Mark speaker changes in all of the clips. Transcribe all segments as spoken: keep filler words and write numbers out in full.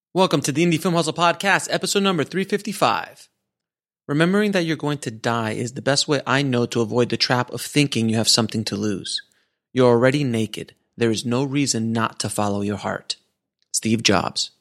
Speaker 1: Welcome to the Indie Film Hustle Podcast, episode number three fifty-five. Remembering that you're going to die is the best way I know to avoid the trap of thinking you have something to lose. You're already naked. There is no reason not to follow your heart. Steve Jobs.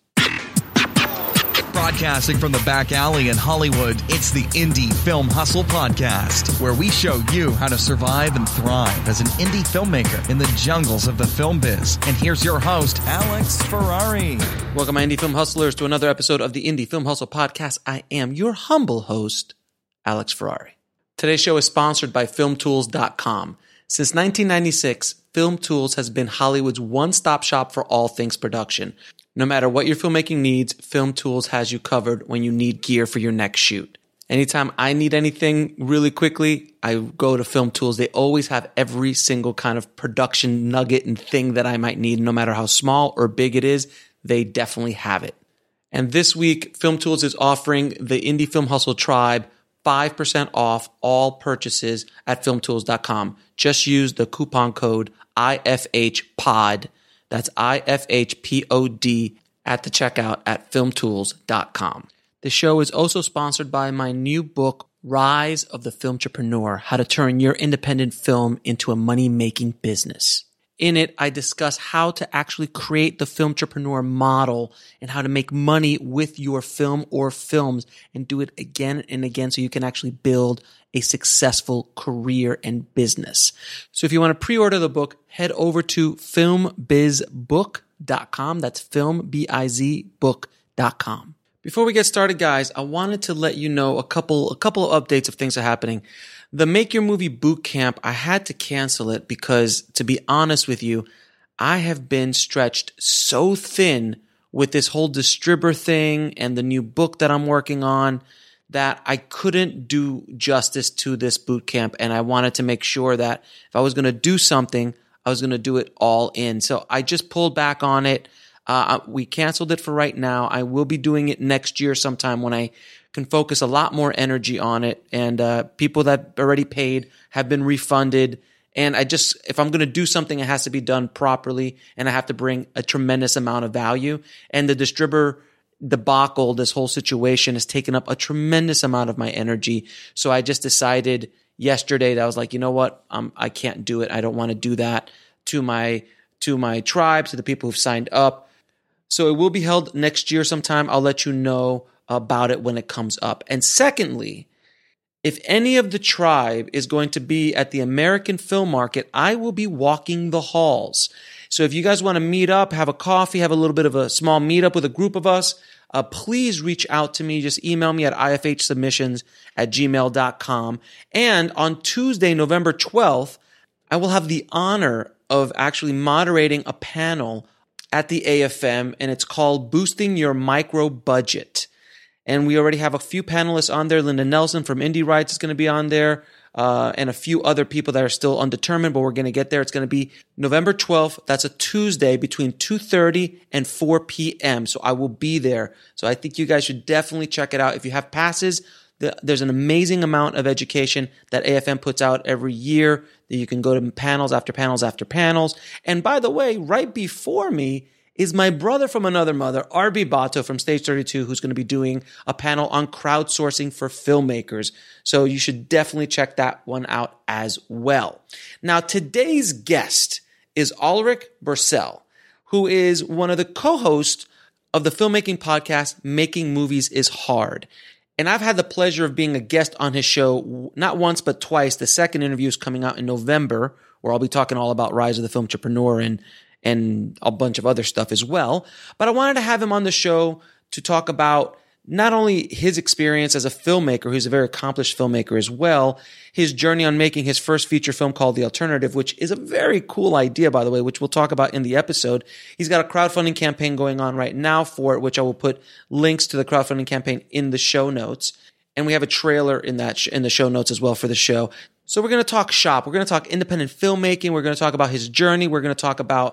Speaker 2: Broadcasting from the back alley in Hollywood, it's the Indie Film Hustle Podcast, where we show you how to survive and thrive as an indie filmmaker in the jungles of the film biz. And here's your host, Alex Ferrari.
Speaker 1: Welcome, my Indie Film Hustlers, to another episode of the Indie Film Hustle Podcast. I am your humble host, Alex Ferrari. Today's show is sponsored by film tools dot com. Since nineteen ninety-six, Film Tools has been Hollywood's one-stop shop for all things production. No matter what your filmmaking needs, Film Tools has you covered when you need gear for your next shoot. Anytime I need anything really quickly, I go to Film Tools. They always have every single kind of production nugget and thing that I might need, no matter how small or big it is, they definitely have it. And this week, Film Tools is offering the Indie Film Hustle Tribe five percent off all purchases at film tools dot com. Just use the coupon code I F H P O D. That's I F H P O D at the checkout at film tools dot com. The show is also sponsored by my new book, Rise of the Filmtrepreneur: How to Turn Your Independent Film into a Money-Making Business. In it, I discuss how to actually create the filmtrepreneur model and how to make money with your film or films and do it again and again so you can actually build a successful career and business. So if you want to pre-order the book, head over to film biz book dot com. That's film, B I Z, book dot com. Before we get started, guys, I wanted to let you know a couple, a couple of updates of things that are happening. The Make Your Movie Bootcamp, I had to cancel it because, to be honest with you, I have been stretched so thin with this whole distributor thing and the new book that I'm working on that I couldn't do justice to this bootcamp. And I wanted to make sure that if I was going to do something, I was going to do it all in. So I just pulled back on it. Uh, we canceled it for right now. I will be doing it next year sometime when I can focus a lot more energy on it. And uh, people that already paid have been refunded. And I just, if I'm going to do something, it has to be done properly. And I have to bring a tremendous amount of value. And the distributor debacle, this whole situation has taken up a tremendous amount of my energy. So I just decided yesterday that I was like, you know what? Um, I can't do it. I don't want to do that to my, to my tribe, to the people who've signed up. So it will be held next year sometime. I'll let you know about it when it comes up. And secondly, if any of the tribe is going to be at the American Film Market, I will be walking the halls. So if you guys want to meet up, have a coffee, have a little bit of a small meetup with a group of us, uh, please reach out to me. Just email me at I F H submissions at gmail dot com. And on Tuesday, November twelfth, I will have the honor of actually moderating a panel at the A F M, and it's called Boosting Your Micro Budget. And we already have a few panelists on there. Linda Nelson from Indie Rights is going to be on there, uh, and a few other people that are still undetermined, but we're going to get there. It's going to be November twelfth. That's a Tuesday between two thirty and four p.m. So I will be there. So I think you guys should definitely check it out. If you have passes, the, there's an amazing amount of education that A F M puts out every year that you can go to panels after panels after panels. And by the way, right before me is my brother from another mother, R B Bato from Stage thirty-two, who's going to be doing a panel on crowdsourcing for filmmakers. So you should definitely check that one out as well. Now, today's guest is Ulrich Bursell, who is one of the co-hosts of the filmmaking podcast, Making Movies is Hard. And I've had the pleasure of being a guest on his show, not once, but twice. The second interview is coming out in November, where I'll be talking all about Rise of the Filmtrepreneur and and a bunch of other stuff as well. But I wanted to have him on the show to talk about not only his experience as a filmmaker, who's a very accomplished filmmaker as well, his journey on making his first feature film called The Alternative, which is a very cool idea, by the way, which we'll talk about in the episode. He's got a crowdfunding campaign going on right now for it, which I will put links to the crowdfunding campaign in the show notes. And we have a trailer in that sh- in the show notes as well for the show. So we're going to talk shop. We're going to talk independent filmmaking. We're going to talk about his journey. We're going to talk about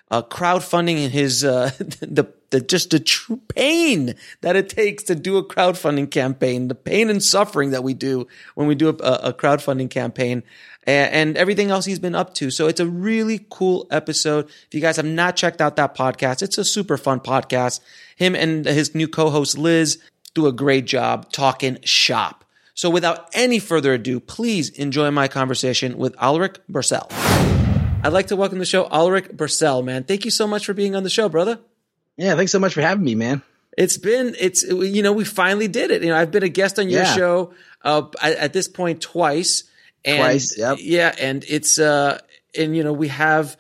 Speaker 1: uh, crowdfunding and his uh, the the just the true pain that it takes to do a crowdfunding campaign, the pain and suffering that we do when we do a, a crowdfunding campaign, and, and everything else he's been up to. So it's a really cool episode. If you guys have not checked out that podcast, it's a super fun podcast. Him and his new co-host Liz do a great job talking shop. So without any further ado, please enjoy my conversation with Alrik Bursell. I'd like to welcome to the show Alrik Bursell, man. Thank you so much for being on the show, brother.
Speaker 3: Yeah, thanks so much for having me, man.
Speaker 1: It's been, it's, you know, we finally did it. You know, I've been a guest on your
Speaker 3: yeah.
Speaker 1: show uh, at, at this point twice. And,
Speaker 3: twice, yep.
Speaker 1: Yeah, and it's, uh, and, you know, we have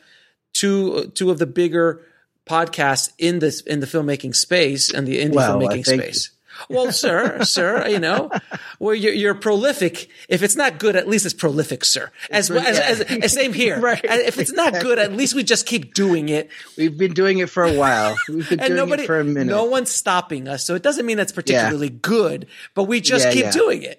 Speaker 1: two two of the bigger podcasts in this, in the filmmaking space and the indie
Speaker 3: well,
Speaker 1: filmmaking space. Well, sir, sir, you know, well, you're, you're prolific. If it's not good, at least it's prolific, sir. As well as, as, as same here.
Speaker 3: Right.
Speaker 1: If it's not good, at least we just keep doing it.
Speaker 3: We've been doing it for a while. We've been
Speaker 1: and
Speaker 3: doing
Speaker 1: nobody,
Speaker 3: it for a minute.
Speaker 1: No one's stopping us. So it doesn't mean that's particularly yeah. good, but we just
Speaker 3: yeah,
Speaker 1: keep
Speaker 3: yeah.
Speaker 1: doing it.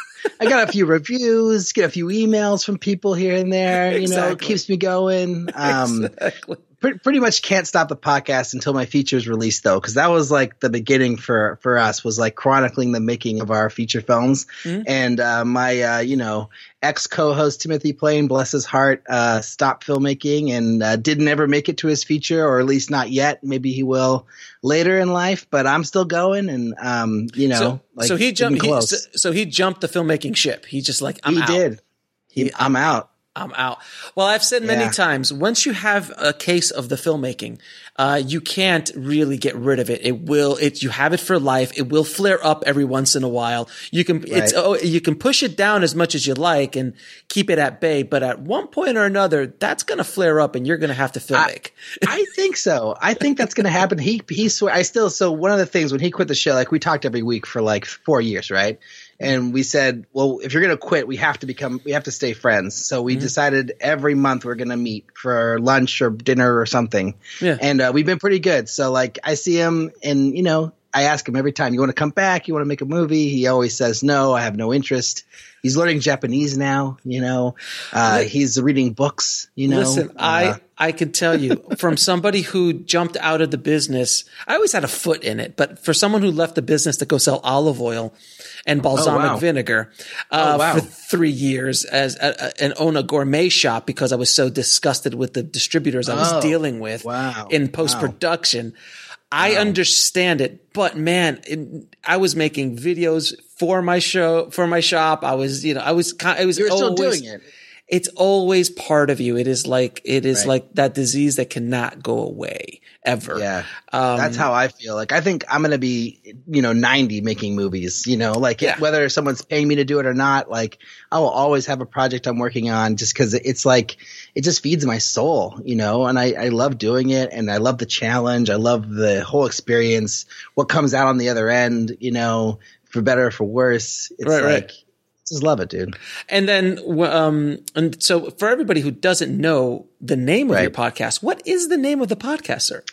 Speaker 3: I got a few reviews, get a few emails from people here and there. You
Speaker 1: exactly.
Speaker 3: know, it keeps me going. Um,
Speaker 1: exactly.
Speaker 3: pre- pretty much can't stop the podcast until my feature's released, though, because that was like the beginning for for us, was like chronicling the making of our feature films. Mm-hmm. And uh, my, uh, you know, ex co-host Timothy Plain, bless his heart, uh, stopped filmmaking and uh, didn't ever make it to his feature, or at least not yet. Maybe he will later in life, but I'm still going. And um, you know,
Speaker 1: so,
Speaker 3: like
Speaker 1: so he jumped. He, so,
Speaker 3: close.
Speaker 1: so he jumped the filmmaking ship. He just like I'm
Speaker 3: he
Speaker 1: out.
Speaker 3: did. He,
Speaker 1: He-
Speaker 3: I'm out.
Speaker 1: I'm out. Well, I've said many
Speaker 3: Yeah.
Speaker 1: times, once you have a case of the filmmaking, uh, you can't really get rid of it. It will, it, you have it for life. It will flare up every once in a while. You can, it's, oh, you can push it down as much as you like and keep it at bay. But at one point or another, that's going to flare up and you're going to have to filmmake.
Speaker 3: I, I think so. I think that's going to happen. He, he swear, I still, so one of the things when he quit the show, like we talked every week for like four years, right? And we said, well, if you're going to quit, we have to become, we have to stay friends. So we mm-hmm. decided every month we're going to meet for lunch or dinner or something.
Speaker 1: Yeah.
Speaker 3: And uh, we've been pretty good. So like I see him and, you know, I ask him every time, you want to come back? You want to make a movie? He always says, no, I have no interest. He's learning Japanese now, you know, uh, he's reading books, you know.
Speaker 1: Listen,
Speaker 3: uh,
Speaker 1: I, I can tell you from somebody who jumped out of the business, I always had a foot in it, but for someone who left the business to go sell olive oil and balsamic
Speaker 3: oh, wow.
Speaker 1: vinegar uh,
Speaker 3: oh, wow.
Speaker 1: for three years as a, a, and own a gourmet shop because I was so disgusted with the distributors I was
Speaker 3: oh,
Speaker 1: dealing with
Speaker 3: wow.
Speaker 1: in post-production. Wow. I understand it, but man, it, I was making videos for my show, for my shop. I was, you know, I was, I was
Speaker 3: You're
Speaker 1: always,
Speaker 3: still doing it.
Speaker 1: It's always part of you. It is like, it is
Speaker 3: Right.
Speaker 1: like that disease that cannot go away ever.
Speaker 3: Yeah.
Speaker 1: Um,
Speaker 3: That's how I feel. Like, I think I'm going to be, you know, ninety making movies, you know, like
Speaker 1: Yeah.
Speaker 3: whether someone's paying me to do it or not, like I will always have a project I'm working on just because it's like, it just feeds my soul, you know, and I, I love doing it and I love the challenge. I love the whole experience, what comes out on the other end, you know, for better or for worse. It's
Speaker 1: Right,
Speaker 3: like,
Speaker 1: right.
Speaker 3: just love it, dude.
Speaker 1: And then, um, and so for everybody who doesn't know the name of
Speaker 3: Right.
Speaker 1: your podcast, what is the name of the podcast, sir?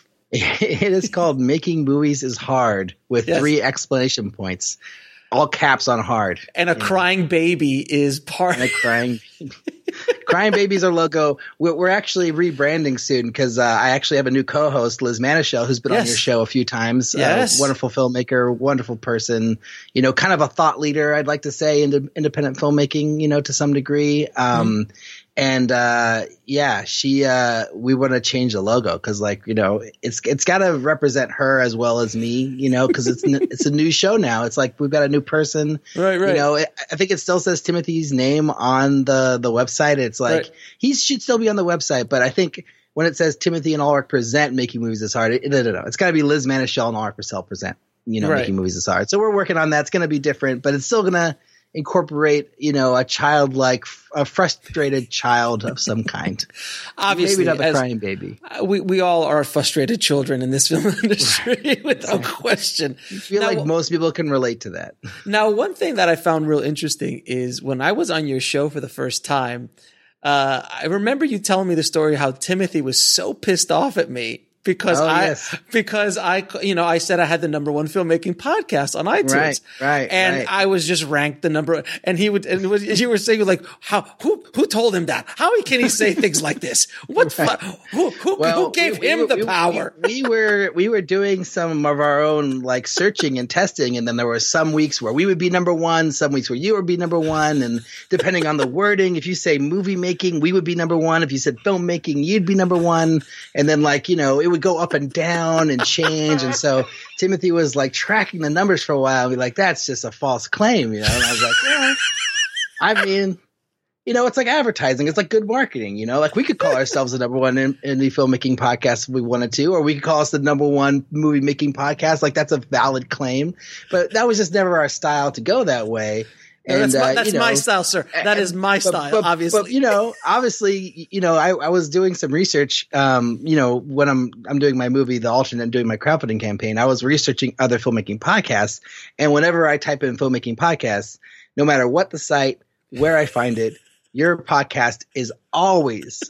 Speaker 3: It is called Making Movies is Hard with
Speaker 1: Yes.
Speaker 3: three exclamation points, all caps on hard.
Speaker 1: And a crying baby is part.
Speaker 3: And a crying, crying baby's our logo. We're, we're actually rebranding soon because uh, I actually have a new co-host, Liz Manischel, who's been
Speaker 1: Yes.
Speaker 3: on your show a few times.
Speaker 1: Yes.
Speaker 3: Uh, wonderful filmmaker, wonderful person. You know, kind of a thought leader, I'd like to say, into independent filmmaking. You know, to some degree. Um, mm. And uh, yeah, she uh, we want to change the logo because, like, you know, it's it's got to represent her as well as me. You know, because it's n- it's a new show now. It's like we've got a new person.
Speaker 1: Right, right.
Speaker 3: You know, it, I think it still says Timothy's name on the the website. It's like
Speaker 1: Right.
Speaker 3: he should still be on the website, but I think when it says Timothy and Alrik present Making Movies is Hard, it, no, no, no, it's got to be Liz Manischel and Alrik Bursell present. You know,
Speaker 1: Right.
Speaker 3: Making Movies is Hard. So we're working on that. It's going to be different, but it's still going to incorporate, you know, a childlike, a frustrated child of some kind.
Speaker 1: Obviously,
Speaker 3: maybe not the
Speaker 1: as-
Speaker 3: crying baby.
Speaker 1: Uh, We we all are frustrated children in this film industry, without question.
Speaker 3: I feel
Speaker 1: Now,
Speaker 3: like most people can relate to that.
Speaker 1: Now, one thing that I found real interesting is when I was on your show for the first time, uh, I remember you telling me the story how Timothy was so pissed off at me because
Speaker 3: oh,
Speaker 1: I
Speaker 3: yes.
Speaker 1: because I you know I said I had the number one filmmaking podcast on iTunes,
Speaker 3: right, right,
Speaker 1: and
Speaker 3: right.
Speaker 1: I was just ranked the number. And he would, and was, you were saying like, how who who told him that? How can he say things like this? What right. fu- who who,
Speaker 3: well,
Speaker 1: who gave
Speaker 3: we,
Speaker 1: him
Speaker 3: we,
Speaker 1: the
Speaker 3: we,
Speaker 1: power?
Speaker 3: We, we were we were doing some of our own like searching and testing, and then there were some weeks where we would be number one, some weeks where you would be number one, and depending on the wording, if you say movie making, we would be number one. If you said filmmaking, you'd be number one, and then like you know it would go up and down and change. And so Timothy was like tracking the numbers for a while and be like, that's just a false claim, you know? And I was like, yeah, I mean, you know, it's like advertising. It's like good marketing, you know, like we could call ourselves the number one in, indie filmmaking podcast if we wanted to, or we could call us the number one movie making podcast. Like that's a valid claim, but that was just never our style to go that way.
Speaker 1: No,
Speaker 3: And,
Speaker 1: that's my,
Speaker 3: uh,
Speaker 1: that's
Speaker 3: you know,
Speaker 1: my style, sir. That is my
Speaker 3: but,
Speaker 1: style,
Speaker 3: but,
Speaker 1: obviously.
Speaker 3: But, you know, obviously, you know, I, I was doing some research, um, you know, when I'm I'm doing my movie, The Alternate, and doing my crowdfunding campaign, I was researching other filmmaking podcasts. And whenever I type in filmmaking podcasts, no matter what the site, where I find it, your podcast is always,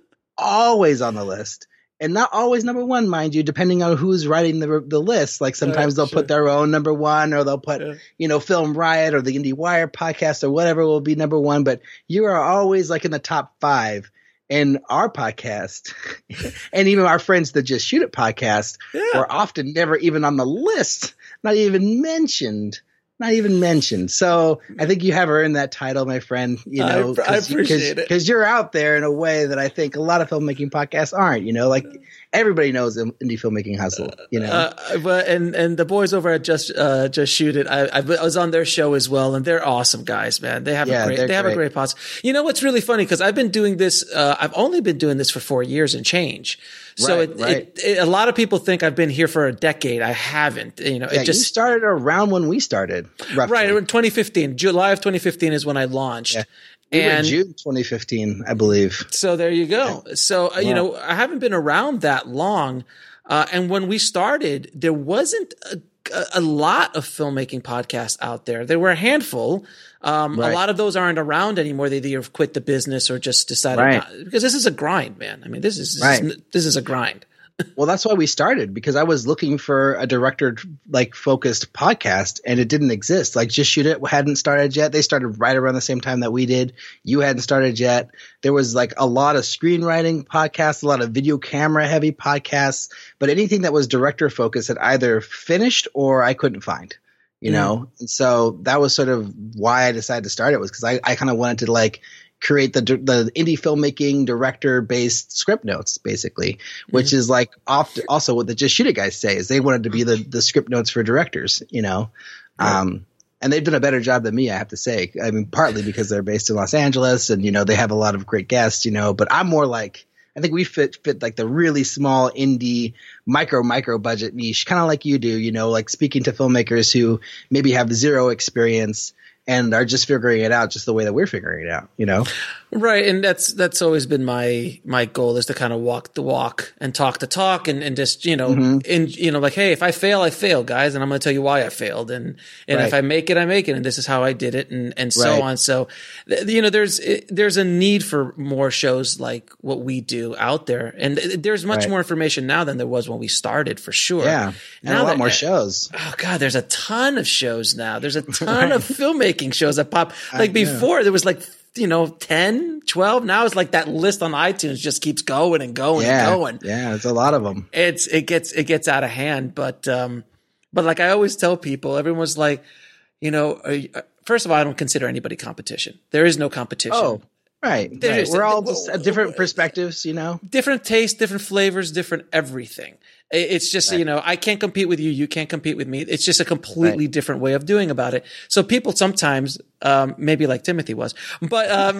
Speaker 3: always on the list. And not always number one, mind you, depending on who's writing the the list. Like sometimes they'll
Speaker 1: sure.
Speaker 3: put their own number one, or they'll put,
Speaker 1: yeah. you
Speaker 3: know, Film Riot or the IndieWire podcast or whatever will be number one. But you are always like in the top five. And our podcast, and even our friends that Just Shoot It podcast,
Speaker 1: yeah.
Speaker 3: were often never even on the list, not even mentioned. Not even mentioned. So I think you have earned that title, my friend. You know,
Speaker 1: I, I appreciate it
Speaker 3: because you're out there in a way that I think a lot of filmmaking podcasts aren't. You know, like everybody knows indie filmmaking hustle. You know,
Speaker 1: uh, but and and the boys over at Just uh, Just Shoot It, I, I was on their show as well, and they're awesome guys, man. They have
Speaker 3: yeah,
Speaker 1: a great, they have
Speaker 3: great.
Speaker 1: a great podcast. You know what's really funny, because I've been doing this. Uh, I've only been doing this for four years and change. So
Speaker 3: right,
Speaker 1: it,
Speaker 3: right.
Speaker 1: It, it, a lot of people think I've been here for a decade. I haven't. You know,
Speaker 3: yeah,
Speaker 1: it just
Speaker 3: you started around when we started, roughly.
Speaker 1: Right in twenty fifteen, July of twenty fifteen is when I launched.
Speaker 3: Yeah. We
Speaker 1: and
Speaker 3: were June twenty fifteen, I believe.
Speaker 1: So there you go.
Speaker 3: Yeah.
Speaker 1: So uh, you
Speaker 3: yeah.
Speaker 1: know, I haven't been around that long, uh, and when we started, there wasn't a, a lot of filmmaking podcasts out there. There were a handful. Um,
Speaker 3: right.
Speaker 1: A lot of those aren't around anymore. They either quit the business or just decided
Speaker 3: right.
Speaker 1: not, because this is a grind, man. I mean, this is this,
Speaker 3: right.
Speaker 1: is, this is a grind.
Speaker 3: Well, that's why we started, because I was looking for a director like focused podcast, and it didn't exist. Like Just Shoot It hadn't started yet. They started right around the same time that we did. You hadn't started yet. There was like a lot of screenwriting podcasts, a lot of video camera heavy podcasts, but anything that was director focused had either finished or I couldn't find, you mm. know? And so that was sort of why I decided to start it, was because I, I kind of wanted to like create the the indie filmmaking director based script notes, basically, which mm-hmm. is like often also what the Just Shoot It guys say, is they wanted to be the the script notes for directors, you know. Right. Um, and they've done a better job than me, I have to say. I mean, partly because they're based in Los Angeles and, you know, they have a lot of great guests, you know, but I'm more like, I think we fit fit like the really small indie micro micro budget niche, kind of like you do, you know, like speaking to filmmakers who maybe have zero experience and are just figuring it out just the way that we're figuring it out, you know?
Speaker 1: Right. And that's, that's always been my, my goal, is to kind of walk the walk and talk the talk, and, and just, you know, mm-hmm. and, you know, like, hey, if I fail, I fail, guys. And I'm going to tell you why I failed. And, and right. if I make it, I make it. And this is how I did it, and, and so right. on. So, you know, there's, there's a need for more shows like what we do out there. And there's much right. more information now than there was when we started, for sure.
Speaker 3: Yeah. And
Speaker 1: now
Speaker 3: a lot
Speaker 1: that,
Speaker 3: more shows.
Speaker 1: Oh God, there's a ton of shows now. There's a ton right. of filmmaking shows that pop. Like before there was like, you know, ten, twelve. Now it's like that list on iTunes just keeps going and going
Speaker 3: yeah,
Speaker 1: and going.
Speaker 3: Yeah, there's a lot of them.
Speaker 1: It's it gets it gets out of hand, but um, but like I always tell people, everyone's like, you know, you, first of all, I don't consider anybody competition. There is no competition.
Speaker 3: Oh, right. right. We're all just uh, different perspectives, you know,
Speaker 1: different tastes, different flavors, different everything. It's just, right. you know, I can't compete with you. You can't compete with me. It's just a completely right. different way of doing about it. So people sometimes, um, maybe like Timothy was, but, um,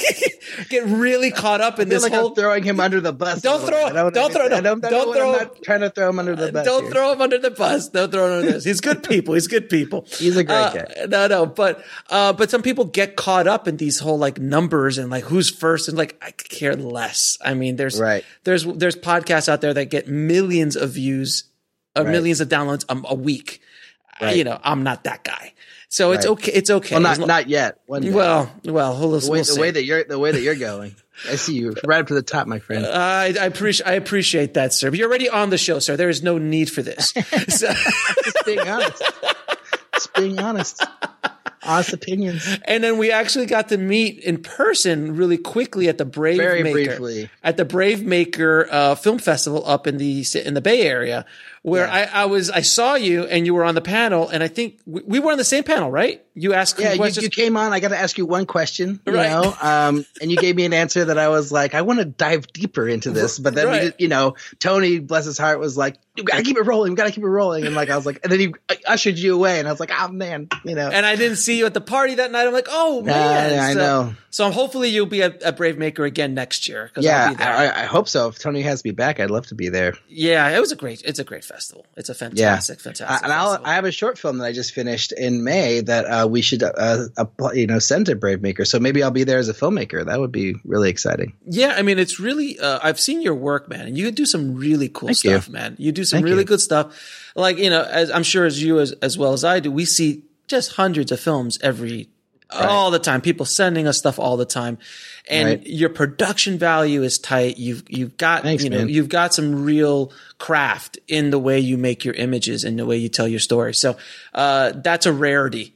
Speaker 1: get really caught up in
Speaker 3: I feel
Speaker 1: this
Speaker 3: like
Speaker 1: whole,
Speaker 3: I'm throwing him under the bus.
Speaker 1: Don't throw, don't, don't throw, no,
Speaker 3: don't,
Speaker 1: don't throw,
Speaker 3: I'm not trying to throw him under the bus.
Speaker 1: Don't
Speaker 3: here.
Speaker 1: throw him under the bus. Don't throw him under this. He's good people. He's good people.
Speaker 3: He's a great
Speaker 1: uh,
Speaker 3: guy.
Speaker 1: No, no, but, uh, but some people get caught up in these whole like numbers and like who's first, and like, I care less. I mean, there's,
Speaker 3: right.
Speaker 1: there's, there's podcasts out there that get millions of views, or right. millions of downloads a, a week.
Speaker 3: Right.
Speaker 1: You know, I'm not that guy. So it's
Speaker 3: Right.
Speaker 1: okay. It's okay.
Speaker 3: Well, not
Speaker 1: Lo-
Speaker 3: not yet. One day.
Speaker 1: well, well, we'll,
Speaker 3: the way,
Speaker 1: we'll
Speaker 3: the
Speaker 1: see.
Speaker 3: way that you're the way that you're going. I see you right up to the top, my friend.
Speaker 1: I, I appreciate I appreciate that, sir. But you're already on the show, sir. There is no need for this. So,
Speaker 3: Just being honest. Just being honest. Honest opinions.
Speaker 1: and then we actually got to meet in person really quickly at the Brave
Speaker 3: Very
Speaker 1: Maker
Speaker 3: briefly.
Speaker 1: at the Brave Maker uh, Film Festival up in the in the Bay Area, where
Speaker 3: Yeah.
Speaker 1: I, I was I saw you and you were on the panel, and I think we, we were on the same panel, right? You asked some
Speaker 3: Yeah, you,
Speaker 1: questions.
Speaker 3: you came on. I got to ask you one question, you
Speaker 1: Right.
Speaker 3: know, um, and you gave me an answer that I was like, I want to dive deeper into this. But then, we
Speaker 1: Right.
Speaker 3: did, you know, Tony, bless his heart, was like, "You got to keep it rolling. We got to keep it rolling." And like, I was like, and then he ushered you away, and I was like, "Oh man," you know.
Speaker 1: and I didn't see you at the party that night. I'm like, oh man,
Speaker 3: I
Speaker 1: so,
Speaker 3: know.
Speaker 1: So hopefully you'll be at, at Brave Maker again next year. 'Cause I'll
Speaker 3: Yeah,
Speaker 1: be there.
Speaker 3: I, I hope so. If Tony has me back, I'd love to be there.
Speaker 1: Yeah, it was a great. It's a great festival. It's a fantastic,
Speaker 3: Uh,
Speaker 1: fantastic.
Speaker 3: and I'll,
Speaker 1: festival.
Speaker 3: I have a short film that I just finished in May that uh, we should, uh, apply, you know, send to Brave Maker. So maybe I'll be there as a filmmaker. That would be really exciting.
Speaker 1: Yeah, I mean, it's really. Uh, I've seen your work, man, and you do some really cool
Speaker 3: Thank
Speaker 1: stuff,
Speaker 3: you.
Speaker 1: man. You do some
Speaker 3: Thank
Speaker 1: really
Speaker 3: you.
Speaker 1: good stuff. Like you know, as I'm sure as you as as well as I do, we see just hundreds of films every all the time. People sending us stuff all the time, and
Speaker 3: Right.
Speaker 1: your production value is tight. You've you've got
Speaker 3: Thanks,
Speaker 1: you know
Speaker 3: man.
Speaker 1: you've got some real craft in the way you make your images and the way you tell your story. So uh, that's a rarity.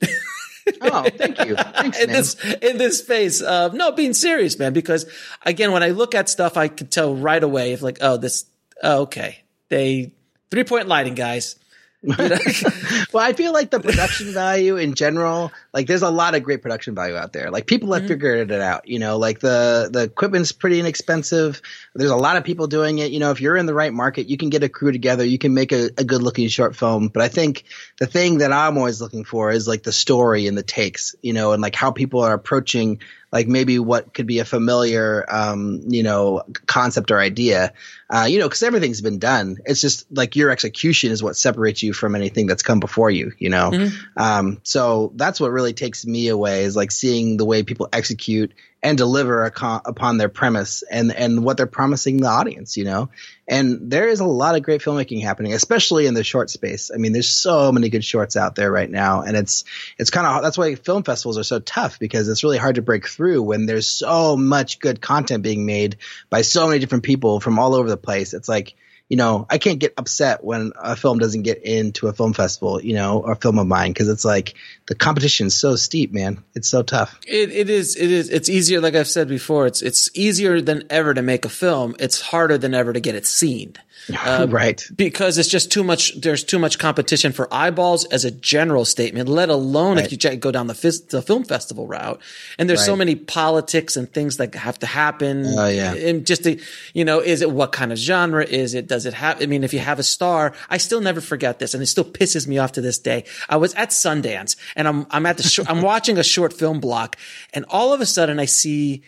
Speaker 3: Oh, thank you. Thanks,
Speaker 1: in
Speaker 3: man.
Speaker 1: this in this space. Uh, no, being serious, man. Because again, when I look at stuff, I can tell right away if like, oh, this, oh, okay, they three point lighting, guys. You know?
Speaker 3: Well, I feel like the production value in general, like there's a lot of great production value out there. Like people have
Speaker 1: Mm-hmm.
Speaker 3: figured it out, you know, like the, the equipment's pretty inexpensive. There's a lot of people doing it. You know, if you're in the right market, you can get a crew together. You can make a, a good looking short film. But I think the thing that I'm always looking for is like the story and the takes, you know, and like how people are approaching like maybe what could be a familiar, um, you know, concept or idea, uh, you know, because everything's been done. It's just like your execution is what separates you from anything that's come before you, you know.
Speaker 1: Mm-hmm.
Speaker 3: Um, so that's what really takes me away is like seeing the way people execute and deliver a co- upon their premise and and what they're promising the audience, you know. And there is a lot of great filmmaking happening, especially in the short space. I mean, there's so many good shorts out there right now, and it's it's kind of that's why film festivals are so tough because it's really hard to break through when there's so much good content being made by so many different people from all over the place. It's like, you know, I can't get upset when a film doesn't get into a film festival, you know, or a film of mine, because it's like the competition's so steep, man. It's so tough.
Speaker 1: It it is it is it's easier. Like I've said before, it's it's easier than ever to make a film. It's harder than ever to get it seen. Uh,
Speaker 3: Right.
Speaker 1: Because it's just too much. There's too much competition for eyeballs as a general statement. Let alone
Speaker 3: Right.
Speaker 1: if you ch- go down the, fis- the film festival route, and there's so
Speaker 3: Right.
Speaker 1: many politics and things that have to happen.
Speaker 3: Oh, yeah.
Speaker 1: And just to, you know, is it what kind of genre is it? Does it have? I mean, if you have a star, I still never forget this, and it still pisses me off to this day. I was at Sundance, and I'm I'm at the short, I'm watching a short film block, and all of a sudden I see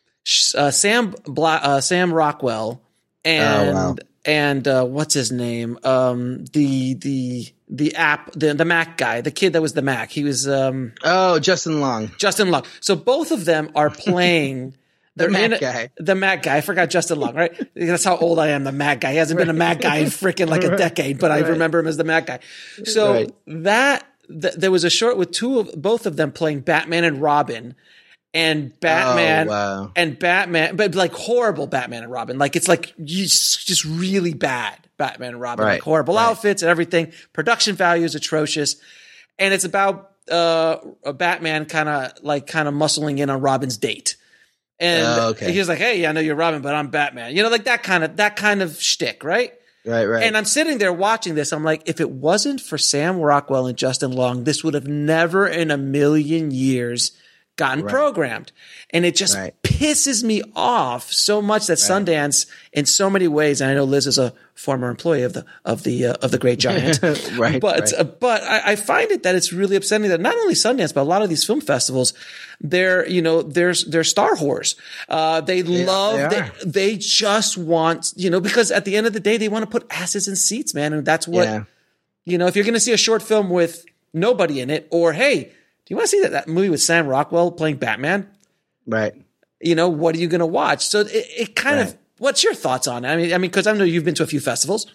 Speaker 1: uh, Sam Bla- uh, Sam Rockwell and.
Speaker 3: Oh, wow.
Speaker 1: And uh, what's his name? Um, the the the app, the the Mac guy, the kid that was the Mac. He was um,
Speaker 3: Oh, Justin Long.
Speaker 1: Justin Long. So both of them are playing
Speaker 3: The
Speaker 1: they're
Speaker 3: Mac
Speaker 1: in a-
Speaker 3: guy.
Speaker 1: The Mac guy. I forgot Justin Long. Right? That's how old I am. The Mac guy. He hasn't been a Mac guy in freaking like a decade, but I remember him as the Mac guy. So
Speaker 3: Right.
Speaker 1: that th- there was a short with two of both of them playing Batman and Robin. And Batman
Speaker 3: Oh, wow.
Speaker 1: and Batman, but like horrible Batman and Robin. Like it's like you just really bad Batman and Robin,
Speaker 3: Right,
Speaker 1: like horrible
Speaker 3: right.
Speaker 1: outfits and everything. Production value is atrocious. And it's about uh, a Batman kind of like kind of muscling in on Robin's date. And
Speaker 3: Oh, okay.
Speaker 1: he's like, hey, I know you're Robin, but I'm Batman. You know, like that kind of that kind of shtick, right?
Speaker 3: Right, right.
Speaker 1: And I'm sitting there watching this. I'm like, if it wasn't for Sam Rockwell and Justin Long, this would have never in a million years gotten
Speaker 3: Right.
Speaker 1: programmed. And it just
Speaker 3: Right.
Speaker 1: pisses me off so much that Sundance, in so many ways, and I know Liz is a former employee of the of the uh, of the Great Giant,
Speaker 3: Right,
Speaker 1: But
Speaker 3: right.
Speaker 1: uh, but I, I find it that it's really upsetting that not only Sundance, but a lot of these film festivals, they're you know they're they're star whores. Uh, they love
Speaker 3: they
Speaker 1: they,
Speaker 3: are.
Speaker 1: they just want you know because at the end of the day they want to put asses in seats, man, and that's what.
Speaker 3: Yeah.
Speaker 1: You know, if you're going to see a short film with nobody in it, or hey, do you want to see that, that movie with Sam Rockwell playing Batman?
Speaker 3: Right.
Speaker 1: You know, what are you going to watch? So it, it kind of,
Speaker 3: Right.
Speaker 1: what's your thoughts on it? I mean, I mean, because I know you've been to a few festivals.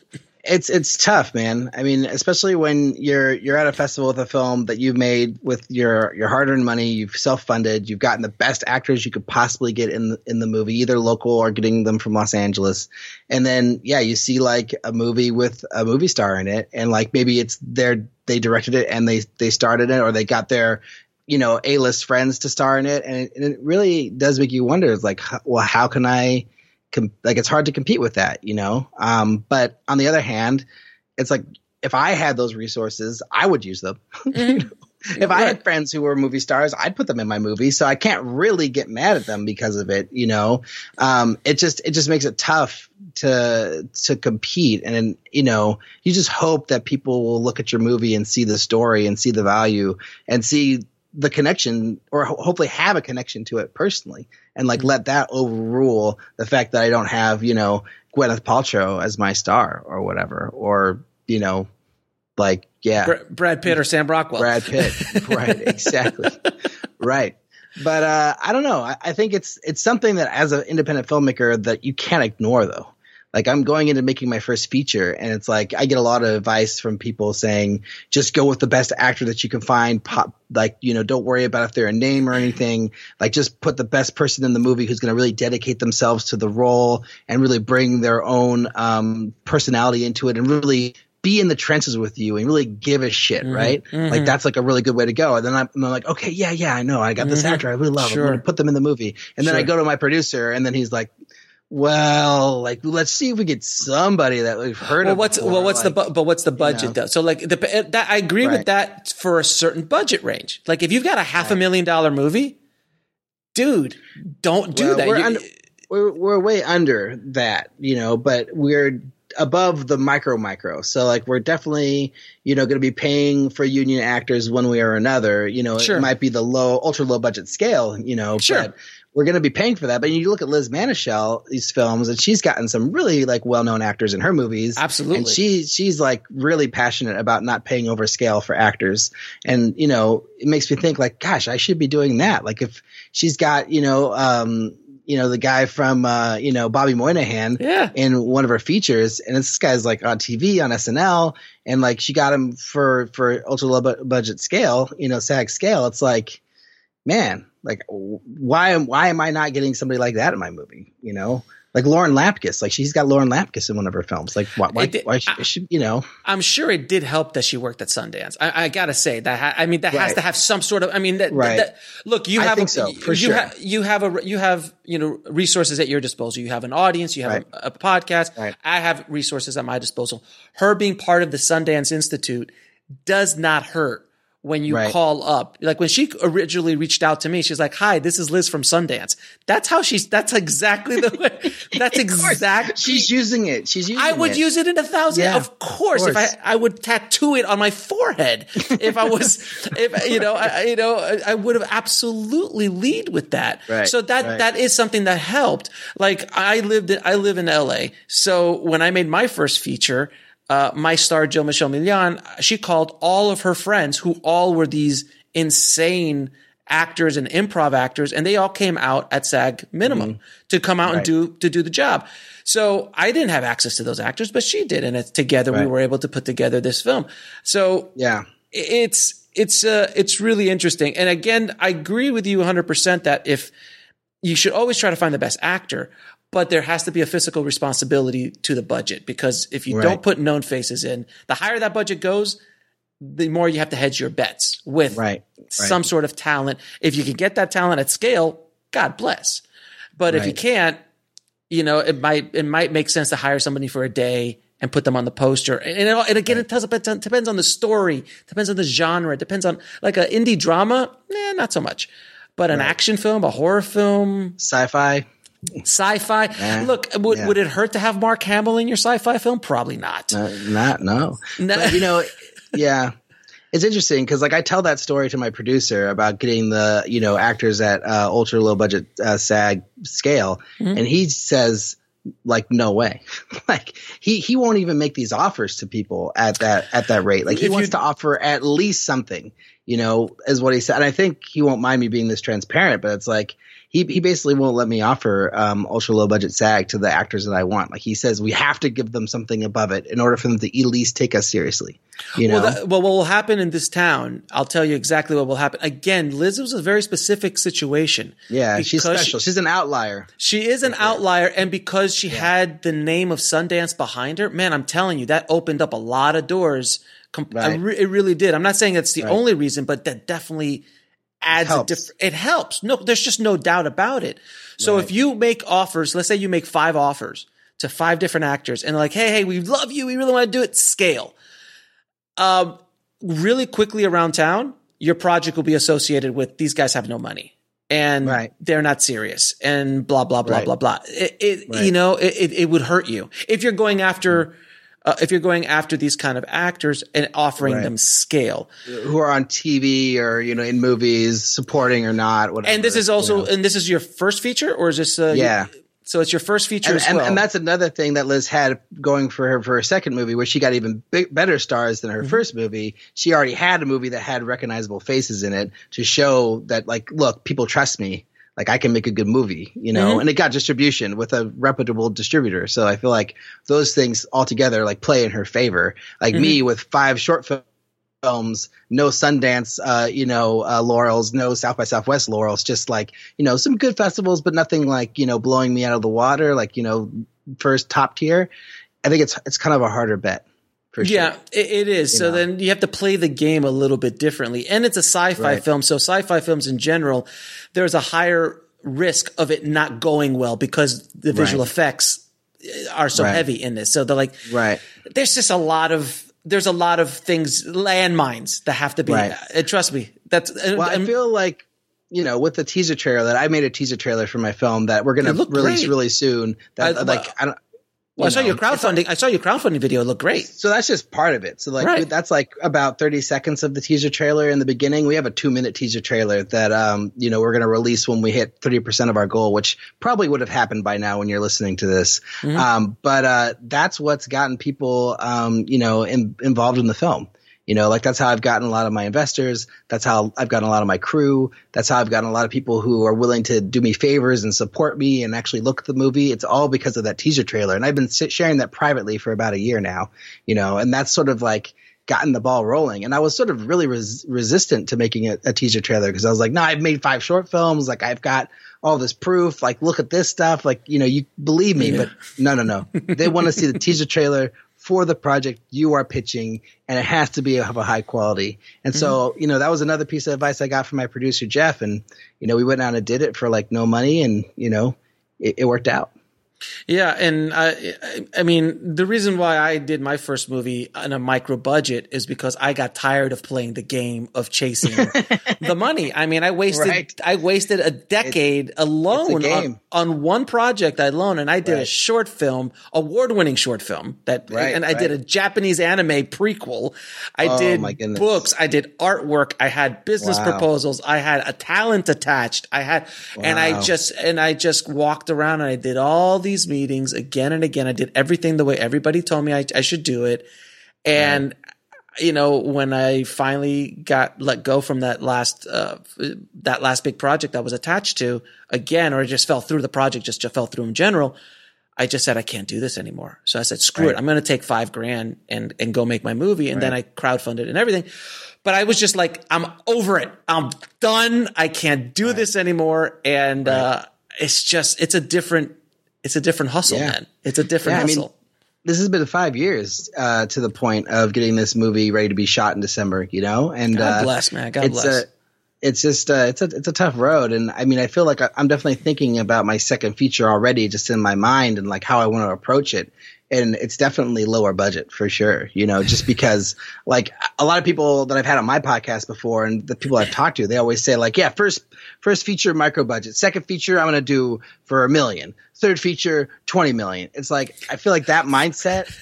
Speaker 3: It's it's tough, man. I mean, especially when you're you're at a festival with a film that you've made with your your hard-earned money, you've self-funded, you've gotten the best actors you could possibly get in the, in the movie, either local or getting them from Los Angeles. And then yeah, you see like a movie with a movie star in it, and like maybe it's their they directed it and they they started it, or they got their you know A-list friends to star in it, and it, and it really does make you wonder. It's like, well, how can I? Like it's hard to compete with that, you know. Um, but on the other hand, it's like if I had those resources, I would use them. Mm-hmm. If I had friends who were movie stars, I'd put them in my movie. So I can't really get mad at them because of it, you know. Um, it just it just makes it tough to to compete, and then, you know, you just hope that people will look at your movie and see the story and see the value and see the connection, or ho- hopefully have a connection to it personally, and like let that overrule the fact that I don't have, you know, Gwyneth Paltrow as my star or whatever, or, you know, like, yeah.
Speaker 1: Br- Brad Pitt or Sam Rockwell.
Speaker 3: Brad Pitt. Right. Exactly. Right. But uh, I don't know. I, I think it's, it's something that as an independent filmmaker that you can't ignore though. Like I'm going into making my first feature, and it's like I get a lot of advice from people saying, just go with the best actor that you can find. Pop, like, you know, don't worry about if they're a name or anything. Like just put the best person in the movie who's going to really dedicate themselves to the role and really bring their own um, personality into it and really be in the trenches with you and really give a shit, mm-hmm, right? Mm-hmm. Like that's like a really good way to go. And then I'm, I'm like, okay, yeah, yeah, I know. I got this mm-hmm. actor I really love. Sure. I'm going to put them in the movie. And then sure. I go to my producer, and then he's like, well, like let's see if we get somebody that we've heard
Speaker 1: well,
Speaker 3: of.
Speaker 1: What's
Speaker 3: before.
Speaker 1: well, what's
Speaker 3: like,
Speaker 1: the bu- but what's the budget you know. though? So like the that I agree right. with that for a certain budget range. Like if you've got a half right. a million dollar movie, dude, don't do
Speaker 3: well,
Speaker 1: that.
Speaker 3: We're,
Speaker 1: you,
Speaker 3: under, we're we're way under that, you know, but we're above the micro micro. So like we're definitely, you know, going to be paying for union actors one way or another. You know, sure. It might be the low, ultra low budget scale, you know,
Speaker 1: sure.
Speaker 3: but we're going to be paying for that. But you look at Liz Manashel, these films, and she's gotten some really like well-known actors in her movies.
Speaker 1: Absolutely.
Speaker 3: And she, she's like really passionate about not paying over scale for actors. And, you know, it makes me think like, gosh, I should be doing that. Like if she's got, you know, um, you know, the guy from, uh, you know, Bobby Moynihan
Speaker 1: yeah.
Speaker 3: in one of her features. And this guy's like on T V, on S N L. And like she got him for, for ultra low bu- budget scale, you know, SAG scale. It's like, man, like why am, why am I not getting somebody like that in my movie? You know, like Lauren Lapkus, like she's got Lauren Lapkus in one of her films. Like why, why,
Speaker 1: did,
Speaker 3: why should,
Speaker 1: I,
Speaker 3: should, you know,
Speaker 1: I'm sure it did help that she worked at Sundance. I, I gotta say that, ha- I mean, that right. has to have some sort of, I mean, that,
Speaker 3: right.
Speaker 1: that look, you
Speaker 3: I
Speaker 1: have,
Speaker 3: think
Speaker 1: a,
Speaker 3: so, for
Speaker 1: you,
Speaker 3: sure.
Speaker 1: ha- you have a, you have, you know, resources at your disposal. You have an audience, you have
Speaker 3: right.
Speaker 1: a, a podcast.
Speaker 3: Right.
Speaker 1: I have resources at my disposal. Her being part of the Sundance Institute does not hurt. When you right. call up, like when she originally reached out to me, she's like, "Hi, this is Liz from Sundance." That's how she's. That's exactly the way. That's exactly.
Speaker 3: She's using it. She's using.
Speaker 1: I would
Speaker 3: it.
Speaker 1: use it in a thousand.
Speaker 3: Yeah,
Speaker 1: of, course,
Speaker 3: of course,
Speaker 1: if I, I would tattoo it on my forehead. If I was, if you know, I, you know, I, I would have absolutely lead with that.
Speaker 3: Right,
Speaker 1: so that
Speaker 3: right.
Speaker 1: that is something that helped. Like I lived, in, I live in L A. So when I made my first feature. Uh, my star, Jill Michelle Milian, she called all of her friends who all were these insane actors and improv actors, and they all came out at SAG minimum mm-hmm. to come out right. and do, to do the job. So I didn't have access to those actors, but she did. And it's, together right. we were able to put together this film. So
Speaker 3: yeah,
Speaker 1: it's, it's, uh, it's really interesting. And again, I agree with you one hundred percent that if you should always try to find the best actor, but there has to be a fiscal responsibility to the budget, because if you right. don't put known faces in, the higher that budget goes, the more you have to hedge your bets with
Speaker 3: right.
Speaker 1: some
Speaker 3: right.
Speaker 1: sort of talent. If you can get that talent at scale, God bless. But right. if you can't, you know, it might, it might make sense to hire somebody for a day and put them on the poster. And, it, and again, right. it, does, it depends on the story, depends on the genre, it depends on like an indie drama. Eh, not so much, but an right. action film, a horror film,
Speaker 3: sci-fi.
Speaker 1: Sci-fi.
Speaker 3: Yeah,
Speaker 1: Look, would,
Speaker 3: yeah.
Speaker 1: would it hurt to have Mark Hamill in your sci-fi film? Probably not.
Speaker 3: Uh, not, no. no. But, you know, yeah. It's interesting because, like, I tell that story to my producer about getting the, you know, actors at uh, ultra low budget uh, SAG scale, mm-hmm. and he says, like, no way. Like, he he won't even make these offers to people at that at that rate. Like, he if wants to offer at least something, you know, is what he said. And I think he won't mind me being this transparent, but it's like, he he basically won't let me offer um, ultra low budget SAG to the actors that I want. Like he says, we have to give them something above it in order for them to at least take us seriously. You know,
Speaker 1: well, that, well, what will happen in this town? I'll tell you exactly what will happen. Again, Liz was a very specific situation.
Speaker 3: Yeah, she's special.
Speaker 1: She,
Speaker 3: she's an outlier.
Speaker 1: She is an outlier, and because she
Speaker 3: yeah. had
Speaker 1: the name of Sundance behind her, man, I'm telling you, that opened up a lot of doors. Com-
Speaker 3: right.
Speaker 1: re- it really did. I'm not saying it's the
Speaker 3: right.
Speaker 1: only reason, but that definitely adds a different. It helps. No, there's just no doubt about it. So right. if you make offers, let's say you make five offers to five different actors, and they're like, hey, hey, we love you, we really want to do it. Scale. Um, really quickly around town, your project will be associated with these guys have no money and
Speaker 3: right.
Speaker 1: they're not serious and blah, blah, blah,
Speaker 3: right.
Speaker 1: blah, blah. It, it
Speaker 3: right.
Speaker 1: you know, it, it, it would hurt you if you're going after, uh, if you're going after these kind of actors and offering
Speaker 3: right.
Speaker 1: them scale
Speaker 3: who are on T V or, you know, in movies, supporting or not, whatever.
Speaker 1: And this is also,
Speaker 3: you know.
Speaker 1: and this is your first feature or is this, uh,
Speaker 3: yeah.
Speaker 1: You, So it's your first feature
Speaker 3: and,
Speaker 1: as
Speaker 3: and,
Speaker 1: well.
Speaker 3: and that's another thing that Liz had going for her for her second movie, where she got even big, better stars than her mm-hmm. first movie. She already had a movie that had recognizable faces in it to show that, like, look, people trust me. Like, I can make a good movie, you know? Mm-hmm. And it got distribution with a reputable distributor. So I feel like those things altogether, like, play in her favor. Like mm-hmm. me with five short films. Films, no Sundance, uh, you know, uh, laurels, no South by Southwest laurels, just like, you know, some good festivals, but nothing like, you know, blowing me out of the water, like, you know, first top tier. I think it's it's kind of a harder bet. For sure.
Speaker 1: Yeah, it, it is. You so know? Then you have to play the game a little bit differently. And it's a sci-fi right. film. So sci-fi films in general, there's a higher risk of it not going well because the visual right. effects are so right. heavy in this. So they're like,
Speaker 3: right.
Speaker 1: there's just a lot of, There's a lot of things, landmines that have to be.
Speaker 3: Right.
Speaker 1: Uh, trust me, that's. Uh,
Speaker 3: well, I feel like, you know, with the teaser trailer that I made a teaser trailer for my film that we're going to release great. really soon. That I, like I don't.
Speaker 1: Well, I saw know, your crowdfunding. I saw your crowdfunding video. It looked great.
Speaker 3: So that's just part of it. So like
Speaker 1: right.
Speaker 3: that's like about thirty seconds of the teaser trailer in the beginning. We have a two minute teaser trailer that um you know we're going to release when we hit thirty percent of our goal, which probably would have happened by now when you're listening to this. Mm-hmm. Um, but uh, that's what's gotten people um you know in, involved in the film. You know, like that's how I've gotten a lot of my investors. That's how I've gotten a lot of my crew. That's how I've gotten a lot of people who are willing to do me favors and support me and actually look at the movie. It's all because of that teaser trailer. And I've been sharing that privately for about a year now, you know, and that's sort of like gotten the ball rolling. And I was sort of really res- resistant to making a, a teaser trailer because I was like, no, I've made five short films. Like I've got all this proof. Like, look at this stuff. Like, you know, you believe me, yeah. but no, no, no. They want to see the teaser trailer for the project you are pitching, and it has to be of a high quality. And mm-hmm. so, you know, that was another piece of advice I got from my producer, Jeff. And, you know, we went out and did it for like no money, and, you know, it, it worked out.
Speaker 1: Yeah. And I, I mean, the reason why I did my first movie on a micro budget is because I got tired of playing the game of chasing the money. I mean, I wasted, right. I wasted a decade it's,
Speaker 3: alone
Speaker 1: it's a on, on one project alone. And I did
Speaker 3: right.
Speaker 1: a short film, award winning short film that,
Speaker 3: right,
Speaker 1: and I
Speaker 3: right.
Speaker 1: did a Japanese anime prequel. I
Speaker 3: oh,
Speaker 1: did
Speaker 3: my goodness.
Speaker 1: books. I did artwork. I had business
Speaker 3: wow.
Speaker 1: proposals. I had a talent attached. I had, wow. and I just, and I just walked around and I did all these meetings again and again. I did everything the way everybody told me I, I should do it. And, right. you know, when I finally got let go from that last, uh, that last big project I was attached to again, or just fell through the project, just, just fell through in general, I just said, I can't do this anymore. So I said, screw right. it. I'm going to take five grand and, and go make my movie. And right. then I crowdfunded and everything. But I was just like, I'm over it. I'm done. I can't do right. this anymore. And, right. uh, it's just, it's a different, It's a different hustle,
Speaker 3: yeah.
Speaker 1: man. It's a different
Speaker 3: yeah,
Speaker 1: hustle.
Speaker 3: I mean, this has been five years uh, to the point of getting this movie ready to be shot in December, you know? And
Speaker 1: God
Speaker 3: uh,
Speaker 1: bless, man. God
Speaker 3: it's
Speaker 1: bless.
Speaker 3: A, it's just uh, it's a it's a tough road. And I mean, I feel like I'm definitely thinking about my second feature already just in my mind and like how I want to approach it. And it's definitely lower budget for sure, you know, just because like a lot of people that I've had on my podcast before and the people I've talked to, they always say like, yeah, first, first feature, micro budget, second feature, I'm going to do for a million, third feature, twenty million. It's like, I feel like that mindset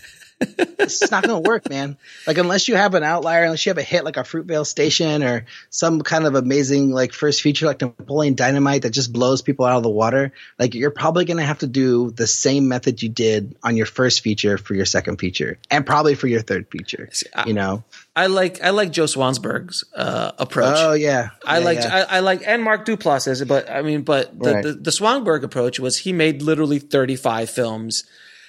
Speaker 3: It's not going to work, man. Like, unless you have an outlier, unless you have a hit like a Fruitvale Station or some kind of amazing like first feature like Napoleon Dynamite that just blows people out of the water, like you're probably going to have to do the same method you did on your first feature for your second feature and probably for your third feature. You know,
Speaker 1: I like I like Joe Swansberg's uh, approach.
Speaker 3: Oh yeah,
Speaker 1: I
Speaker 3: yeah,
Speaker 1: like
Speaker 3: yeah.
Speaker 1: I, I like and Mark Duplass is, but I mean, but the,
Speaker 3: Right.
Speaker 1: the the Swansberg approach was he made literally thirty-five films,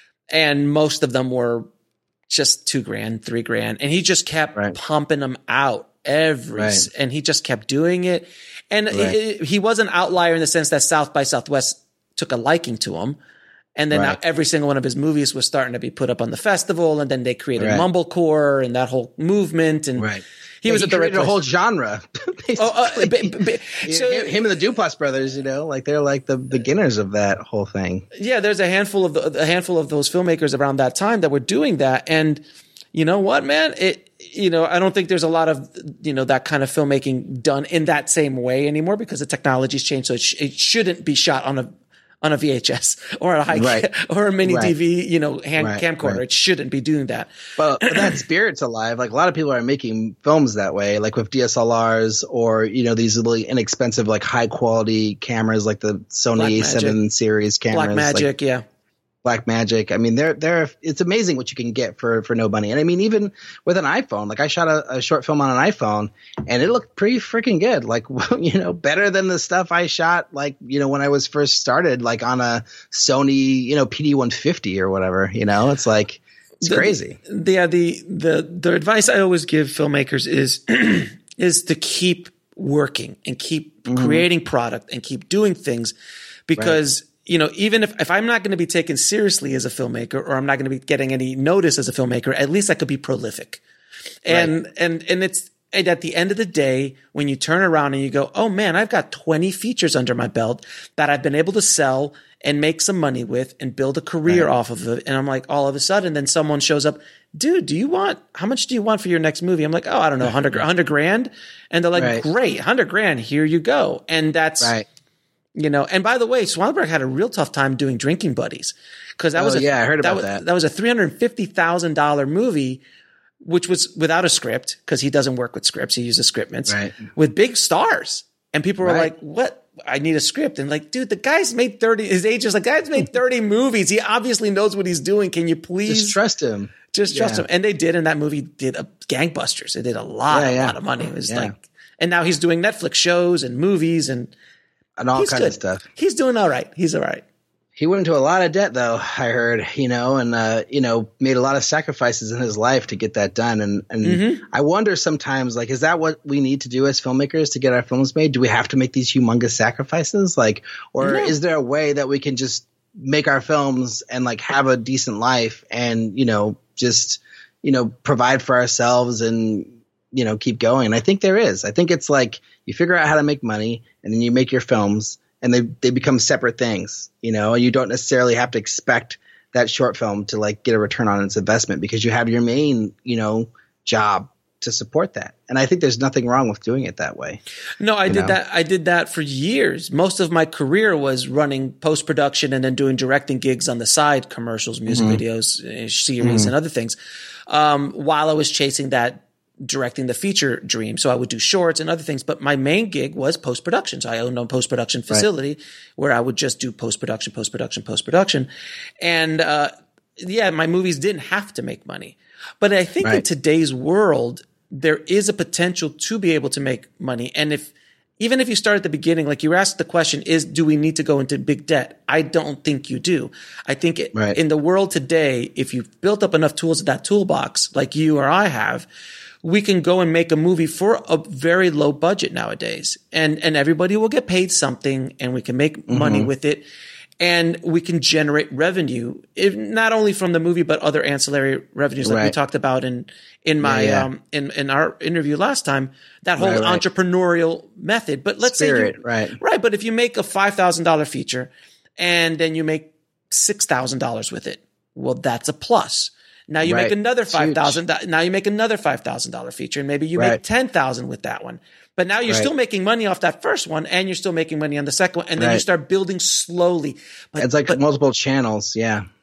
Speaker 1: and most of them were just two grand, three grand. And he just kept
Speaker 3: Right.
Speaker 1: pumping them out every,
Speaker 3: Right.
Speaker 1: and he just kept doing it. And
Speaker 3: Right.
Speaker 1: it, it- he was an outlier in the sense that South by Southwest took a liking to him. And then now
Speaker 3: Right.
Speaker 1: every single one of his movies was starting to be put up on the festival. And then they created
Speaker 3: Right.
Speaker 1: Mumblecore and that whole movement. And
Speaker 3: Right.
Speaker 1: he
Speaker 3: Yeah,
Speaker 1: was
Speaker 3: he
Speaker 1: at the right
Speaker 3: created a
Speaker 1: place.
Speaker 3: whole genre.
Speaker 1: Oh, uh,
Speaker 3: basically.
Speaker 1: b- b-
Speaker 3: Yeah,
Speaker 1: so
Speaker 3: him, him and the Duplass brothers, you know, like they're like the beginners of that whole thing.
Speaker 1: yeah, there's a handful of the, a handful of those filmmakers around that time that were doing that. And you know what, man? It, you know, I don't think there's a lot of, you know, that kind of filmmaking done in that same way anymore because the technology's changed. So it, sh- it shouldn't be shot on a, on a V H S or a high
Speaker 3: Right.
Speaker 1: or a mini
Speaker 3: Right.
Speaker 1: D V, you know, hand
Speaker 3: Right.
Speaker 1: camcorder.
Speaker 3: Right.
Speaker 1: It shouldn't be doing that.
Speaker 3: But, but that spirit's alive. Like a lot of people are making films that way, like with D S L Rs or, you know, these really inexpensive, like high quality cameras, like the Sony A seven series cameras.
Speaker 1: Black
Speaker 3: like
Speaker 1: Magic, yeah.
Speaker 3: Black Magic. I mean, they're, they're, it's amazing what you can get for, for no money. And I mean, even with an iPhone, like I shot a, a short film on an iPhone and it looked pretty freaking good. Like, you know, better than the stuff I shot, like, you know, when I was first started, like on a Sony, you know, P D one fifty or whatever, you know, it's like, it's
Speaker 1: The-
Speaker 3: crazy.
Speaker 1: The, yeah, the, the, the advice I always give filmmakers is, is to keep working and keep
Speaker 3: Mm-hmm.
Speaker 1: creating product and keep doing things because, you know, even if, if I'm not going to be taken seriously as a filmmaker or I'm not going to be getting any notice as a filmmaker, at least I could be prolific. And,
Speaker 3: Right.
Speaker 1: and, and it's, and at the end of the day, when you turn around and you go, oh man, I've got twenty features under my belt that I've been able to sell and make some money with and build a career off of it. And I'm like, all of a sudden, then someone shows up, dude, do you want, how much do you want for your next movie? I'm like, oh, I don't know, one hundred, one hundred grand. And they're like,
Speaker 3: Right.
Speaker 1: great, one hundred grand, here you go. And that's,
Speaker 3: Right.
Speaker 1: you know, and by the way, Swanberg had a real tough time doing Drinking Buddies because that
Speaker 3: Oh,
Speaker 1: was a,
Speaker 3: yeah, I heard about
Speaker 1: was,
Speaker 3: that.
Speaker 1: That was a three hundred fifty thousand dollars movie, which was without a script because he doesn't work with scripts. He uses scriptments
Speaker 3: Right.
Speaker 1: with big stars. And people were
Speaker 3: Right.
Speaker 1: like, what? I need a script. And like, dude, the guy's made thirty, his age is like, guy's made thirty movies. He obviously knows what he's doing. Can you please
Speaker 3: Just trust him.
Speaker 1: just trust
Speaker 3: Yeah.
Speaker 1: him? And they did. And that movie did a gangbusters. It did a lot,
Speaker 3: Yeah,
Speaker 1: a
Speaker 3: yeah.
Speaker 1: lot of money. It was
Speaker 3: Yeah.
Speaker 1: like, and now he's doing Netflix shows and movies and
Speaker 3: And all
Speaker 1: he's
Speaker 3: kinds
Speaker 1: good.
Speaker 3: of stuff.
Speaker 1: He's doing all right. He's all right.
Speaker 3: He went into a lot of debt, though, I heard, you know, and, uh, you know, made a lot of sacrifices in his life to get that done. And, and
Speaker 1: Mm-hmm.
Speaker 3: I wonder sometimes, like, is that what we need to do as filmmakers to get our films made? Do we have to make these humongous sacrifices? Like, or
Speaker 1: No.
Speaker 3: is there a way that we can just make our films and, like, have a decent life and, you know, just, you know, provide for ourselves and, you know, keep going? And I think there is. I think it's like you figure out how to make money and then you make your films. And they, they become separate things, you know, and you don't necessarily have to expect that short film to like get a return on its investment because you have your main, you know, job to support that. And I think there's nothing wrong with doing it that way.
Speaker 1: No, I
Speaker 3: You
Speaker 1: did
Speaker 3: know?
Speaker 1: that. I did that for years. Most of my career was running post production and then doing directing gigs on the side, commercials, music
Speaker 3: Mm-hmm.
Speaker 1: videos, uh, series, and other things. Um, while I was chasing that directing the feature dream, so I would do shorts and other things. But my main gig was post production. So I owned a post production facility where I would just do post production, post production, post production, and uh, yeah, my movies didn't have to make money. But I think in
Speaker 3: Right.
Speaker 1: today's world, there is a potential to be able to make money. And if, even if you start at the beginning, like you asked the question is, do we need to go into big debt? I don't think you do. I think it,
Speaker 3: Right.
Speaker 1: in the world today, if you've built up enough tools in that toolbox, like you or I have, we can go and make a movie for a very low budget nowadays. And, and everybody will get paid something and we can make money with it. And we can generate revenue, if not only from the movie, but other ancillary revenues like we
Speaker 3: Right.
Speaker 1: talked about in, in my,
Speaker 3: Yeah, yeah.
Speaker 1: um, in, in our interview last time, that whole
Speaker 3: Right, right.
Speaker 1: entrepreneurial method. But let's say,
Speaker 3: Spirit,
Speaker 1: you,
Speaker 3: right.
Speaker 1: right. But if you make a five thousand dollars feature and then you make six thousand dollars with it, well, that's a plus. Now you
Speaker 3: Right.
Speaker 1: make another
Speaker 3: It's huge.
Speaker 1: five thousand dollars. Now you make another five thousand dollars feature and maybe you make
Speaker 3: Right.
Speaker 1: ten thousand with that one. But now you're
Speaker 3: Right.
Speaker 1: still making money off that first one and you're still making money on the second one. And then you
Speaker 3: Right.
Speaker 1: start building slowly. But,
Speaker 3: It's like
Speaker 1: but,
Speaker 3: multiple channels. Yeah.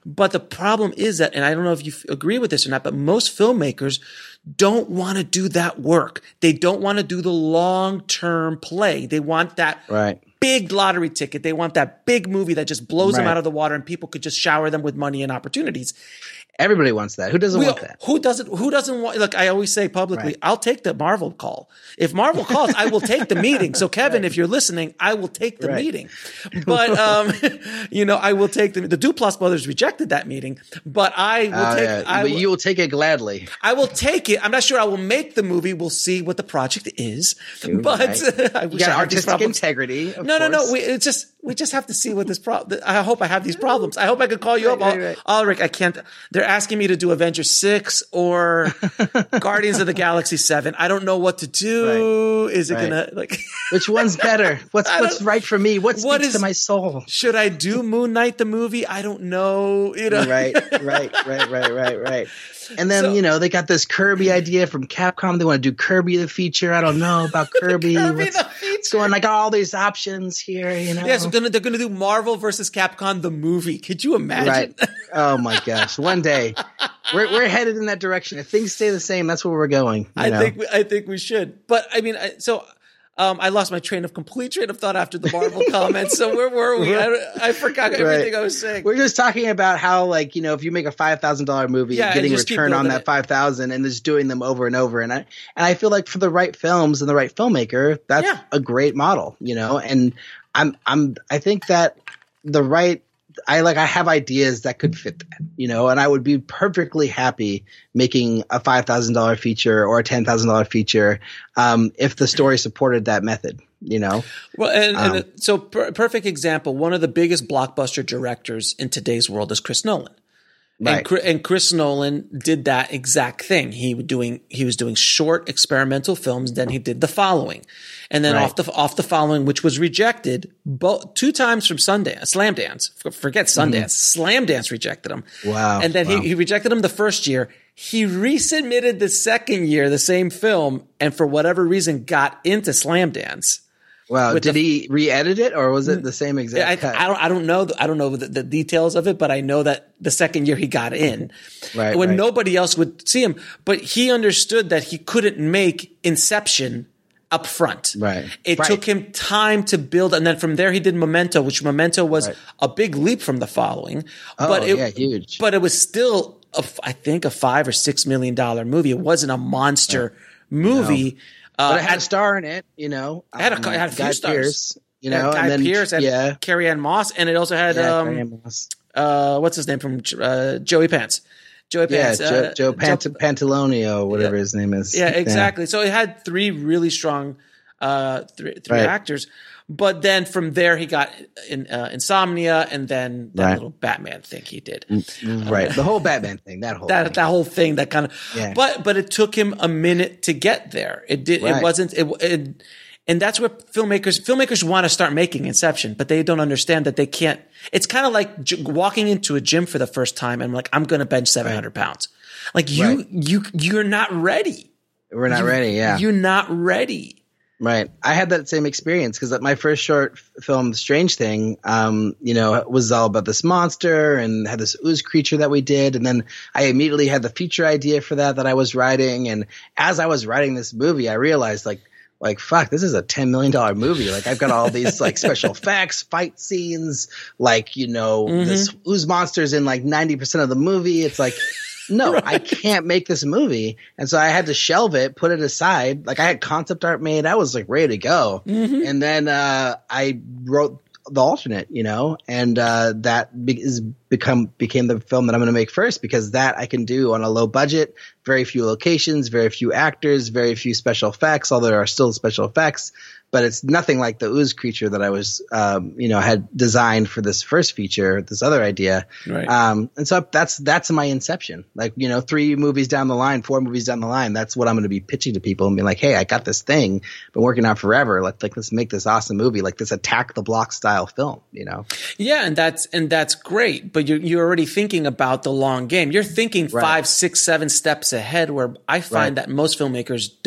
Speaker 1: But the problem is that, and I don't know if you f- agree with this or not, but most filmmakers don't want to do that work. They don't want to do the long-term play. They want that
Speaker 3: right.
Speaker 1: big lottery ticket. They want that big movie that just blows
Speaker 3: right.
Speaker 1: them out of the water and people could just shower them with money and opportunities.
Speaker 3: Everybody wants that. Who doesn't
Speaker 1: we,
Speaker 3: want that?
Speaker 1: Who doesn't? Who doesn't want? Look, I always say publicly,
Speaker 3: right.
Speaker 1: I'll take the Marvel call. If Marvel calls, I will take the meeting. So, Kevin,
Speaker 3: right.
Speaker 1: if you're listening, I will take the
Speaker 3: right.
Speaker 1: meeting. But um, you know, I will take the. The Duplass brothers rejected that meeting, but I will
Speaker 3: uh,
Speaker 1: take.
Speaker 3: Yeah.
Speaker 1: I will,
Speaker 3: you will take it gladly.
Speaker 1: I will take it. I'm not sure I will make the movie. We'll see what the project is.
Speaker 3: You're
Speaker 1: but
Speaker 3: right.
Speaker 1: I
Speaker 3: you
Speaker 1: wish
Speaker 3: got
Speaker 1: I had these
Speaker 3: artistic
Speaker 1: problems.
Speaker 3: integrity. Of
Speaker 1: no, no,
Speaker 3: course.
Speaker 1: no. We it's just we just have to see what this problem. I hope I have these problems. I hope I could call you
Speaker 3: right,
Speaker 1: up,
Speaker 3: right, right.
Speaker 1: Ulrich. I can't. They're asking me to do Avengers six or Guardians of the Galaxy seven. I don't know what to do.
Speaker 3: Right.
Speaker 1: Is it
Speaker 3: right.
Speaker 1: gonna like?
Speaker 3: Which one's better? What's what's right for me? What speaks
Speaker 1: what is,
Speaker 3: to my soul?
Speaker 1: Should I do Moon Knight the movie? I don't know. You know,
Speaker 3: right, right, right, right, right, right. And then,
Speaker 1: So-
Speaker 3: you know, they got this Kirby idea from Capcom. They want to do Kirby the feature. I don't know about Kirby.
Speaker 1: Kirby
Speaker 3: what's,
Speaker 1: the feature.
Speaker 3: what's going? I got all these options here, you know.
Speaker 1: Yeah, so gonna, they're going to do Marvel versus Capcom the movie. Could you imagine?
Speaker 3: Right. Oh my gosh. One day we're we're headed in that direction. If things stay the same, that's where we're going. you
Speaker 1: I
Speaker 3: know?
Speaker 1: think we, I think we should. But I mean, I, so um, I lost my train of complete train of thought after the Marvel comments. So where were we? I, I forgot everything
Speaker 3: Right.
Speaker 1: I was saying.
Speaker 3: We're just talking about how, like, you know, if you make a five thousand dollar movie,
Speaker 1: Yeah,
Speaker 3: you're getting
Speaker 1: and
Speaker 3: a
Speaker 1: just keep
Speaker 3: return on
Speaker 1: building
Speaker 3: that
Speaker 1: it.
Speaker 3: five thousand, and just doing them over and over. And I and I feel like for the right films and the right filmmaker, that's
Speaker 1: Yeah.
Speaker 3: a great model, you know. And I'm I'm I think that the right. I like I have ideas that could fit that, you know, and I would be perfectly happy making a five thousand dollar feature or a ten thousand dollar feature um, if the story supported that method, you know.
Speaker 1: Well, and, and
Speaker 3: Um,
Speaker 1: it- so per, perfect example. One of the biggest blockbuster directors in today's world is Chris Nolan.
Speaker 3: Right.
Speaker 1: And, Chri- and Chris Nolan did that exact thing. He was doing he was doing short experimental films. Then he did The Following, and then
Speaker 3: Right.
Speaker 1: off the off the Following, which was rejected both two times from Sundance, Slamdance. F- Forget Sundance, Slamdance rejected him.
Speaker 3: Mm-hmm. Wow.
Speaker 1: And then
Speaker 3: Wow.
Speaker 1: he he rejected him the first year. He resubmitted the second year, the same film, and for whatever reason got into Slamdance.
Speaker 3: Wow.
Speaker 1: with
Speaker 3: Did
Speaker 1: the-
Speaker 3: he re-edit it, or was it the same exact
Speaker 1: I,
Speaker 3: cut?
Speaker 1: I don't. I don't know. The, I don't know the, the details of it, but I know that the second year he got in,
Speaker 3: Right,
Speaker 1: when
Speaker 3: right.
Speaker 1: nobody else would see him. But he understood that he couldn't make Inception up front.
Speaker 3: Right.
Speaker 1: It
Speaker 3: Right.
Speaker 1: took him time to build, and then from there he did Memento, which Memento was
Speaker 3: Right.
Speaker 1: a big leap from The Following.
Speaker 3: Oh,
Speaker 1: but it,
Speaker 3: yeah, huge.
Speaker 1: But it was still, a, f- I think, a five or six million dollar movie. It wasn't a monster movie. Uh,
Speaker 3: But it had
Speaker 1: and-
Speaker 3: a star in it, you know.
Speaker 1: it had a,
Speaker 3: um,
Speaker 1: it had a few
Speaker 3: Guy
Speaker 1: stars.
Speaker 3: Pearce, you
Speaker 1: It had
Speaker 3: know,
Speaker 1: Guy
Speaker 3: and then
Speaker 1: Pearce and
Speaker 3: yeah,
Speaker 1: Carrie Ann Moss, and it also had
Speaker 3: yeah,
Speaker 1: um,
Speaker 3: Carrie Ann Moss.
Speaker 1: uh, what's his name from uh, Joey Pants? Joey
Speaker 3: yeah,
Speaker 1: Pants.
Speaker 3: Joe,
Speaker 1: uh,
Speaker 3: Joe Pant-
Speaker 1: Joe-
Speaker 3: Pantalonio, whatever his name is.
Speaker 1: yeah, exactly. So it had three really strong, uh, three, three
Speaker 3: Right.
Speaker 1: actors. But then from there, he got in, uh, Insomnia, and then that
Speaker 3: Right.
Speaker 1: little Batman thing he did.
Speaker 3: Right, the whole Batman thing, that whole
Speaker 1: That
Speaker 3: thing.
Speaker 1: that whole thing, that kind of.
Speaker 3: Yeah.
Speaker 1: But but it took him a minute to get there. It did. It
Speaker 3: Right.
Speaker 1: wasn't. It, it and that's where filmmakers filmmakers want to start making Inception, but they don't understand that they can't. It's kind of like j- walking into a gym for the first time and like, I'm going to bench seven hundred pounds. Like you
Speaker 3: Right.
Speaker 1: you you're not ready.
Speaker 3: We're not
Speaker 1: You-
Speaker 3: ready. Yeah,
Speaker 1: You're not ready.
Speaker 3: right. I had that same experience because my first short f- film, Strange Thing, um, you know, was all about this monster and had this ooze creature that we did, and then I immediately had the feature idea for that that I was writing, and as I was writing this movie, I realized like. Like, fuck, this is a ten million dollars movie. Like, I've got all these, like, special effects, fight scenes, like, you know,
Speaker 1: Mm-hmm.
Speaker 3: this ooze monster's in, like, ninety percent of the movie. It's like, no, I can't make this movie. And so I had to shelve it, put it aside. Like, I had concept art made. I was, like, ready to go.
Speaker 1: Mm-hmm.
Speaker 3: And then uh, I wrote the alternate, you know, and uh, that be- is become became the film that I'm going to make first, because that I can do on a low budget, very few locations, very few actors, very few special effects, although there are still special effects, but it's nothing like the ooze creature that I was, um, you know, had designed for this first feature, this other idea.
Speaker 1: Right.
Speaker 3: Um, and so that's that's my Inception. Like, you know, three movies down the line, four movies down the line, that's what I'm going to be pitching to people and be like, hey, I got this thing, been working on forever. Let's like let's make this awesome movie, like this Attack the Block style film, you know?
Speaker 1: Yeah, and that's and that's great. But you're you're already thinking about the long game. You're thinking
Speaker 3: Right.
Speaker 1: five, six, seven steps ahead. Where I find
Speaker 3: Right.
Speaker 1: that most filmmakers don't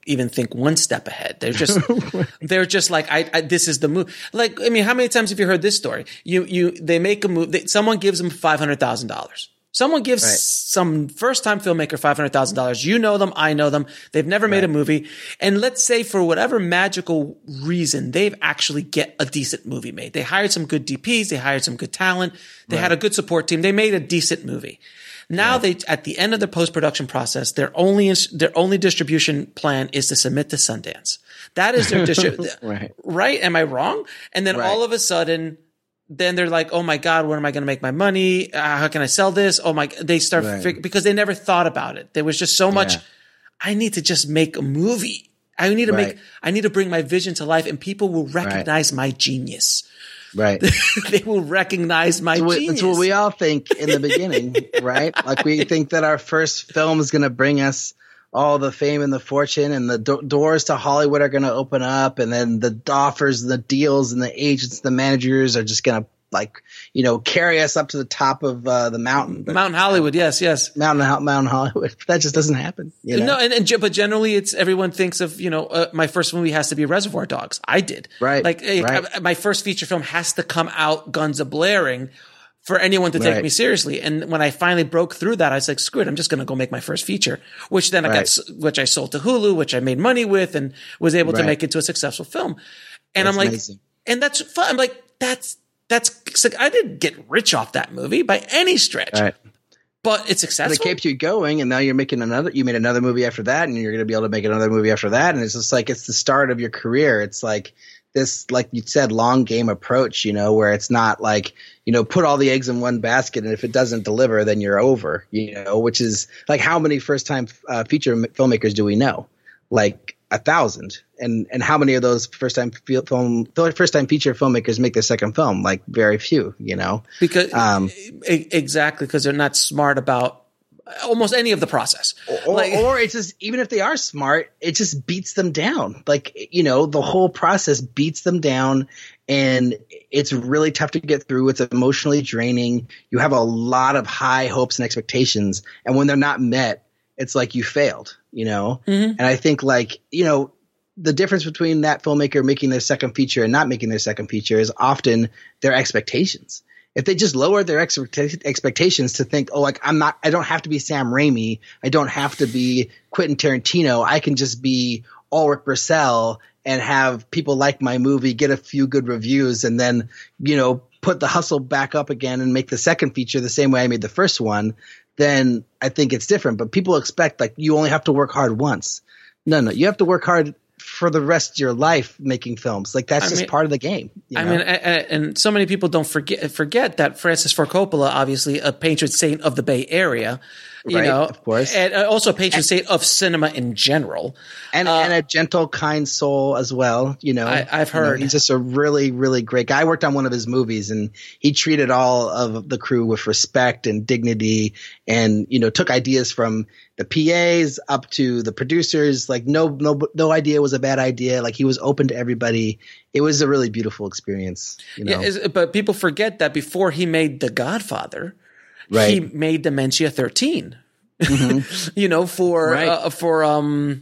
Speaker 1: even think one step ahead. They're just, they're just like, I, I, this is the move. Like, I mean, how many times have you heard this story? You, you, they make a move, they, someone gives them five hundred thousand dollars. Someone gives right. some first-time filmmaker five hundred thousand dollars. You know them. I know them. They've never made right. a movie. And let's say for whatever magical reason, they've actually get a decent movie made. They hired some good D Ps. They hired some good talent. They right. had a good support team. They made a decent movie. Now right. they, at the end of the post-production process, their only, their only distribution plan is to submit to Sundance. That is their distribution. right. Right? Am I wrong? And then right. all of a sudden, then they're like, oh my God, where am I going to make my money? Uh, how can I sell this? Oh my, they start right. fig- because they never thought about it. There was just so much, yeah. I need to just make a movie. I need to right. make, I need to bring my vision to life and people will recognize right. my genius.
Speaker 3: Right.
Speaker 1: They will recognize my
Speaker 3: that's
Speaker 1: genius.
Speaker 3: That's what we all think in the beginning, right? Like we think that our first film is going to bring us all the fame and the fortune and the do- doors to Hollywood are going to open up. And then the offers, the deals and the agents, the managers are just going to like, you know, carry us up to the top of uh, the mountain. But,
Speaker 1: Mountain Hollywood. Yes. Yes.
Speaker 3: Mountain, Mountain Hollywood. That just doesn't happen. You know?
Speaker 1: No. And, and, but generally it's everyone thinks of, you know, uh, my first movie has to be Reservoir Dogs. I did.
Speaker 3: Right.
Speaker 1: Like
Speaker 3: right.
Speaker 1: I, my first feature film has to come out guns a-blaring for anyone to take right. me seriously. And when I finally broke through that, I was like, screw it, I'm just going to go make my first feature, which then I right. got, which I sold to Hulu, which I made money with and was able right. to make it to a successful film. And that's I'm like, amazing. And that's fun. I'm like, that's, that's, like, I didn't get rich off that movie by any stretch, right. but it's successful.
Speaker 3: And it kept you going. And now you're making another, you made another movie after that and you're going to be able to make another movie after that. And it's just like, it's the start of your career. It's like, this, like you said, long game approach, you know, where it's not like, you know, put all the eggs in one basket. And if it doesn't deliver, then you're over, you know, which is like how many first time uh, feature filmmakers do we know? Like a thousand. And, and how many of those first time film, first time feature filmmakers make their second film? Like very few, you know,
Speaker 1: because um, exactly. Because they're not smart about almost any of the process.
Speaker 3: Or,
Speaker 1: like,
Speaker 3: or it's just, even if they are smart, it just beats them down. Like, you know, the whole process beats them down and it's really tough to get through. It's emotionally draining. You have a lot of high hopes and expectations. And when they're not met, it's like you failed, you know? Mm-hmm. And I think like, you know, the difference between that filmmaker making their second feature and not making their second feature is often their expectations. If they just lower their expecta- expectations to think, oh, like I'm not, I don't have to be Sam Raimi. I don't have to be Quentin Tarantino. I can just be Ulrich Bressel and have people like my movie, get a few good reviews, and then, you know, put the hustle back up again and make the second feature the same way I made the first one, then I think it's different. But people expect like you only have to work hard once. No, no, you have to work hard for the rest of your life making films. Like that's I just mean, part of the game. You
Speaker 1: I
Speaker 3: know?
Speaker 1: mean, I, I, and so many people don't forget forget that Francis Ford Coppola, obviously a patron saint of the Bay Area, you
Speaker 3: right,
Speaker 1: know,
Speaker 3: of course,
Speaker 1: and also a patron and, saint of cinema in general,
Speaker 3: and uh, and a gentle, kind soul as well. You know,
Speaker 1: I, I've heard
Speaker 3: you know, he's just a really, really great guy. I worked on one of his movies, and he treated all of the crew with respect and dignity, and you know, took ideas from the P As up to the producers. Like no, no, no idea was a bad idea. Like he was open to everybody. It was a really beautiful experience. You know?
Speaker 1: Yeah, but people forget that before he made The Godfather,
Speaker 3: right.
Speaker 1: he made Dementia thirteen. Mm-hmm. you know, for right. uh, for um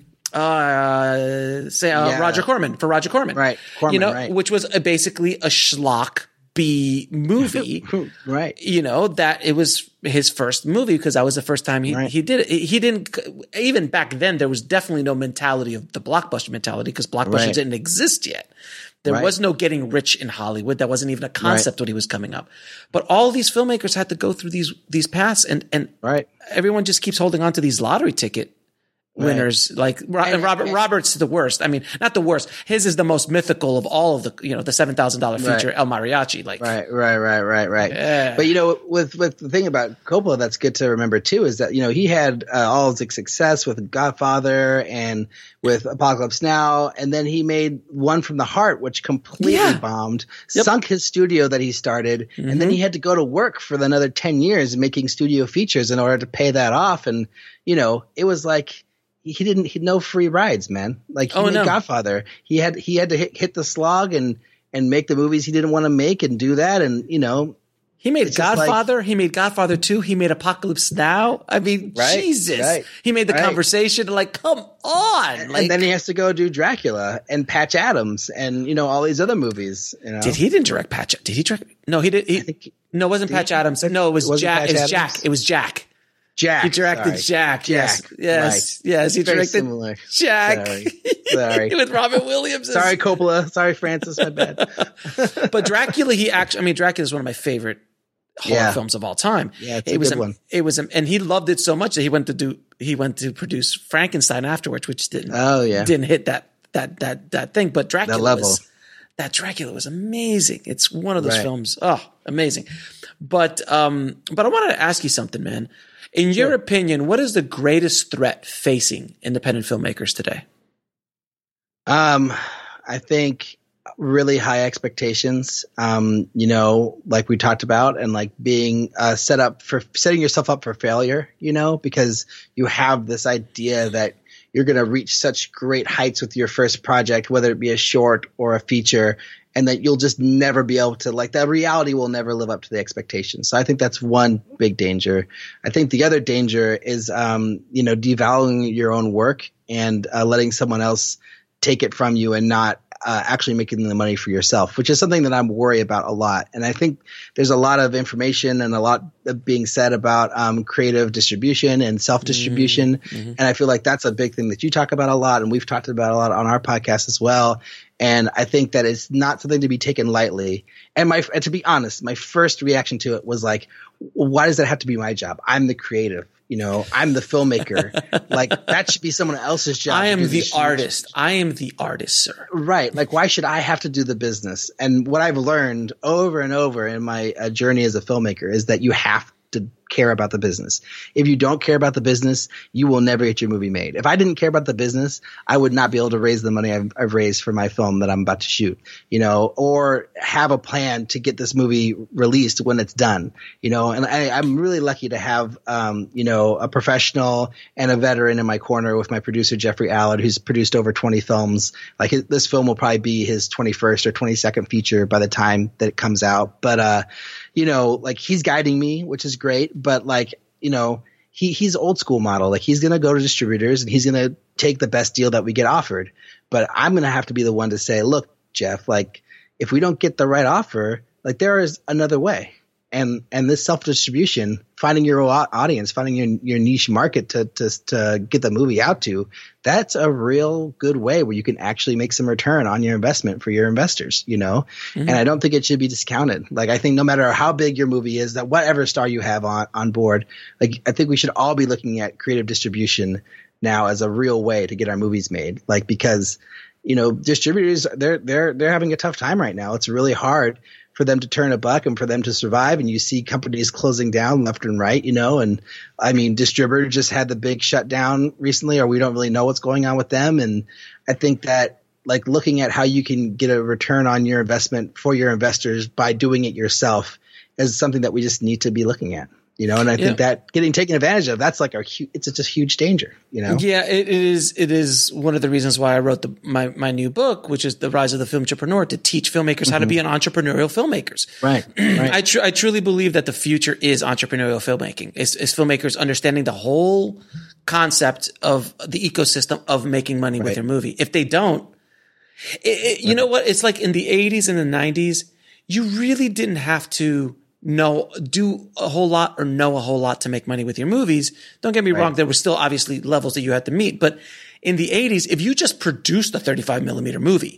Speaker 1: uh say uh, yeah. Roger Corman for Roger Corman,
Speaker 3: right? Corman,
Speaker 1: you know,
Speaker 3: right.
Speaker 1: which was a, basically a schlock B movie,
Speaker 3: right?
Speaker 1: You know that it was his first movie because that was the first time he, right. he did it. He didn't even back then. There was definitely no mentality of the blockbuster mentality because blockbusters right. didn't exist yet. There right. was no getting rich in Hollywood. That wasn't even a concept right. when he was coming up. But all these filmmakers had to go through these these paths, and and
Speaker 3: right.
Speaker 1: everyone just keeps holding on to these lottery ticket winners. Right. Like and, Robert and, Robert's the worst. I mean, not the worst. His is the most mythical of all of the, you know, the seven thousand dollar feature right. El Mariachi. Like
Speaker 3: right, right, right, right, right.
Speaker 1: Yeah.
Speaker 3: But you know, with with the thing about Coppola that's good to remember too is that you know he had uh, all his success with Godfather and with Apocalypse Now, and then he made One from the Heart, which completely yeah. bombed, yep. sunk his studio that he started, mm-hmm. and then he had to go to work for another ten years making studio features in order to pay that off. And you know, it was like. He didn't, he no free rides, man. Like he
Speaker 1: oh,
Speaker 3: made
Speaker 1: no.
Speaker 3: Godfather. He had, he had to hit, hit the slog and, and make the movies he didn't want to make and do that. And, you know,
Speaker 1: He made
Speaker 3: It's just like-
Speaker 1: Godfather. he made Godfather two. He made Apocalypse Now. I mean,
Speaker 3: Right,
Speaker 1: Jesus.
Speaker 3: right,
Speaker 1: he made The
Speaker 3: right.
Speaker 1: Conversation. Like, come on. Like,
Speaker 3: and then he has to go do Dracula and Patch Adams and, you know, all these other movies. You know?
Speaker 1: did he didn't direct Patch? Did he direct? No, he did. He,
Speaker 3: think-
Speaker 1: no, it wasn't Patch Adams. No, it was
Speaker 3: It wasn't
Speaker 1: Jack.
Speaker 3: Patch
Speaker 1: It was
Speaker 3: Adams?
Speaker 1: Jack. It was Jack.
Speaker 3: Jack.
Speaker 1: He directed
Speaker 3: sorry.
Speaker 1: Jack. Yes.
Speaker 3: Jack.
Speaker 1: Yes.
Speaker 3: Right.
Speaker 1: Yes. He
Speaker 3: Very
Speaker 1: directed
Speaker 3: similar.
Speaker 1: Jack.
Speaker 3: Sorry. Sorry.
Speaker 1: With Robin Williams. as-
Speaker 3: Sorry, Coppola. Sorry, Francis. My bad.
Speaker 1: But Dracula, he actually, I mean, Dracula is one of my favorite horror
Speaker 3: Yeah.
Speaker 1: films of all time.
Speaker 3: Yeah, it's
Speaker 1: it
Speaker 3: a
Speaker 1: was
Speaker 3: good
Speaker 1: a,
Speaker 3: one.
Speaker 1: It was, a, and he loved it so much that he went to do, he went to produce Frankenstein afterwards, which didn't,
Speaker 3: Oh, yeah.
Speaker 1: didn't hit that, that, that, that thing. But Dracula
Speaker 3: That level.
Speaker 1: was, that Dracula was amazing. It's one of those
Speaker 3: Right.
Speaker 1: films. Oh, amazing. But, um, but I wanted to ask you something, man. In your
Speaker 3: Sure.
Speaker 1: opinion, what is the greatest threat facing independent filmmakers today?
Speaker 3: Um, I think really high expectations, um, you know, like we talked about, and like being uh, set up for setting yourself up for failure, you know, because you have this idea that you're going to reach such great heights with your first project, whether it be a short or a feature, and that you'll just never be able to, like, that reality will never live up to the expectations. So I think that's one big danger. I think the other danger is, um, you know, devaluing your own work and uh, letting someone else take it from you and not uh, actually making the money for yourself, which is something that I'm worried about a lot. And I think there's a lot of information and a lot being said about um, creative distribution and self-distribution. Mm-hmm. And I feel like that's a big thing that you talk about a lot, and we've talked about a lot on our podcast as well. And I think that it's not something to be taken lightly. And my, and to be honest, my first reaction to it was like, why does that have to be my job? I'm the creative. You know, I'm the filmmaker. Like, that should be someone else's job.
Speaker 1: I am
Speaker 3: to do
Speaker 1: the
Speaker 3: shoot.
Speaker 1: artist. I am the artist, sir.
Speaker 3: Right. Like, why should I have to do the business? And what I've learned over and over in my uh, journey as a filmmaker is that you have to care about the business. If you don't care about the business, you will never get your movie made. If I didn't care about the business, I would not be able to raise the money I've, I've raised for my film that I'm about to shoot, you know, or have a plan to get this movie released when it's done, you know. And I, I'm really lucky to have, um, you know, a professional and a veteran in my corner with my producer, Jeffrey Allard, who's produced over twenty films. Like, his, this film will probably be his twenty-first or twenty-second feature by the time that it comes out. But, uh, you know, like, he's guiding me, which is great. But, like, you know, he he's old school model. Like, he's going to go to distributors and he's going to take the best deal that we get offered. But I'm going to have to be the one to say, look, Jeff, like, if we don't get the right offer, like, there is another way. And and this self-distribution, finding your audience, finding your your niche market to to to get the movie out to, that's a real good way where you can actually make some return on your investment for your investors, you know? Mm-hmm. And I don't think it should be discounted. Like, I think no matter how big your movie is, that whatever star you have on, on board, like, I think we should all be looking at creative distribution now as a real way to get our movies made. Like, because, you know, distributors, they're they're they're having a tough time right now. It's really hard for them to turn a buck and for them to survive. And you see companies closing down left and right, you know, and I mean, distributor just had the big shutdown recently, or we don't really know what's going on with them. And I think that, like, looking at how you can get a return on your investment for your investors by doing it yourself is something that we just need to be looking at. You know, and I
Speaker 1: yeah.
Speaker 3: think that getting taken advantage of, that's like a huge, it's just a huge danger, you know?
Speaker 1: Yeah, it, it is. It is one of the reasons why I wrote the, my, my new book, which is The Rise of the Film Entrepreneur, to teach filmmakers mm-hmm. how to be an entrepreneurial filmmakers.
Speaker 3: Right. right.
Speaker 1: I, tr- I truly believe that the future is entrepreneurial filmmaking. It's, it's filmmakers understanding the whole concept of the ecosystem of making money right. with their movie. If they don't, it, it, you right. know what? It's like in the eighties and the nineties, you really didn't have to know, do a whole lot or know a whole lot to make money with your movies. Don't get me right. wrong. There were still obviously levels that you had to meet, but in the eighties, if you just produced a thirty-five millimeter movie,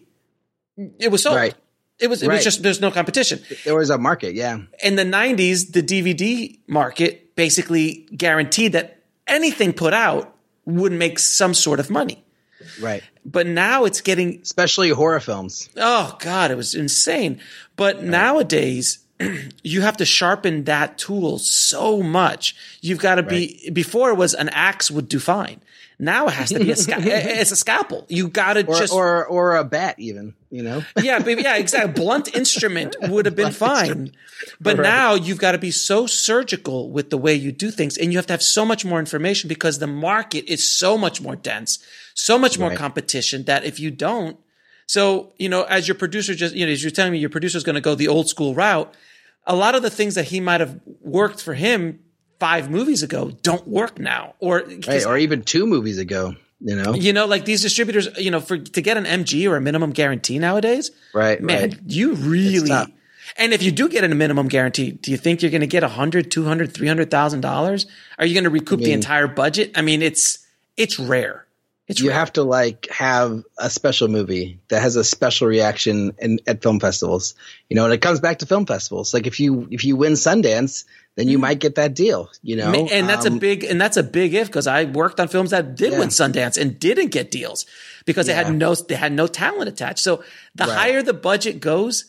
Speaker 1: it was sold. Right. It was, it right. was just, there's no competition.
Speaker 3: There was a market. Yeah.
Speaker 1: In the nineties, the D V D market basically guaranteed that anything put out would make some sort of money.
Speaker 3: Right.
Speaker 1: But now it's getting,
Speaker 3: especially horror films.
Speaker 1: Oh God, it was insane. But right. nowadays, you have to sharpen that tool so much. You've got to be, right. before it was an axe would do fine. Now it has to be a, sca- it's a scalpel. You got to just,
Speaker 3: or, or a bat even, you know?
Speaker 1: yeah, but yeah, exactly. Blunt instrument would have been fine. But right. now you've got to be so surgical with the way you do things, and you have to have so much more information because the market is so much more dense, so much more right. competition that if you don't, so, you know, as your producer just, you know, as you're telling me your producer is going to go the old school route, a lot of the things that he might have worked for him five movies ago don't work now, or
Speaker 3: right, or even two movies ago. You know,
Speaker 1: you know, like these distributors, you know, for to get an M G or a minimum guarantee nowadays,
Speaker 3: right?
Speaker 1: Man,
Speaker 3: right.
Speaker 1: you really. And if you do get a minimum guarantee, do you think you're going to get a hundred, two hundred, three hundred thousand dollars? Are you going to recoup I mean, the entire budget? I mean, it's it's rare. It's
Speaker 3: you
Speaker 1: rare.
Speaker 3: have to like have a special movie that has a special reaction in, at film festivals. You know, and it comes back to film festivals. Like if you if you win Sundance, then you mm. might get that deal. You know,
Speaker 1: and that's um, a big and that's a big if, because I worked on films that did yeah. win Sundance and didn't get deals because yeah. they had no they had no talent attached. So the right. higher the budget goes,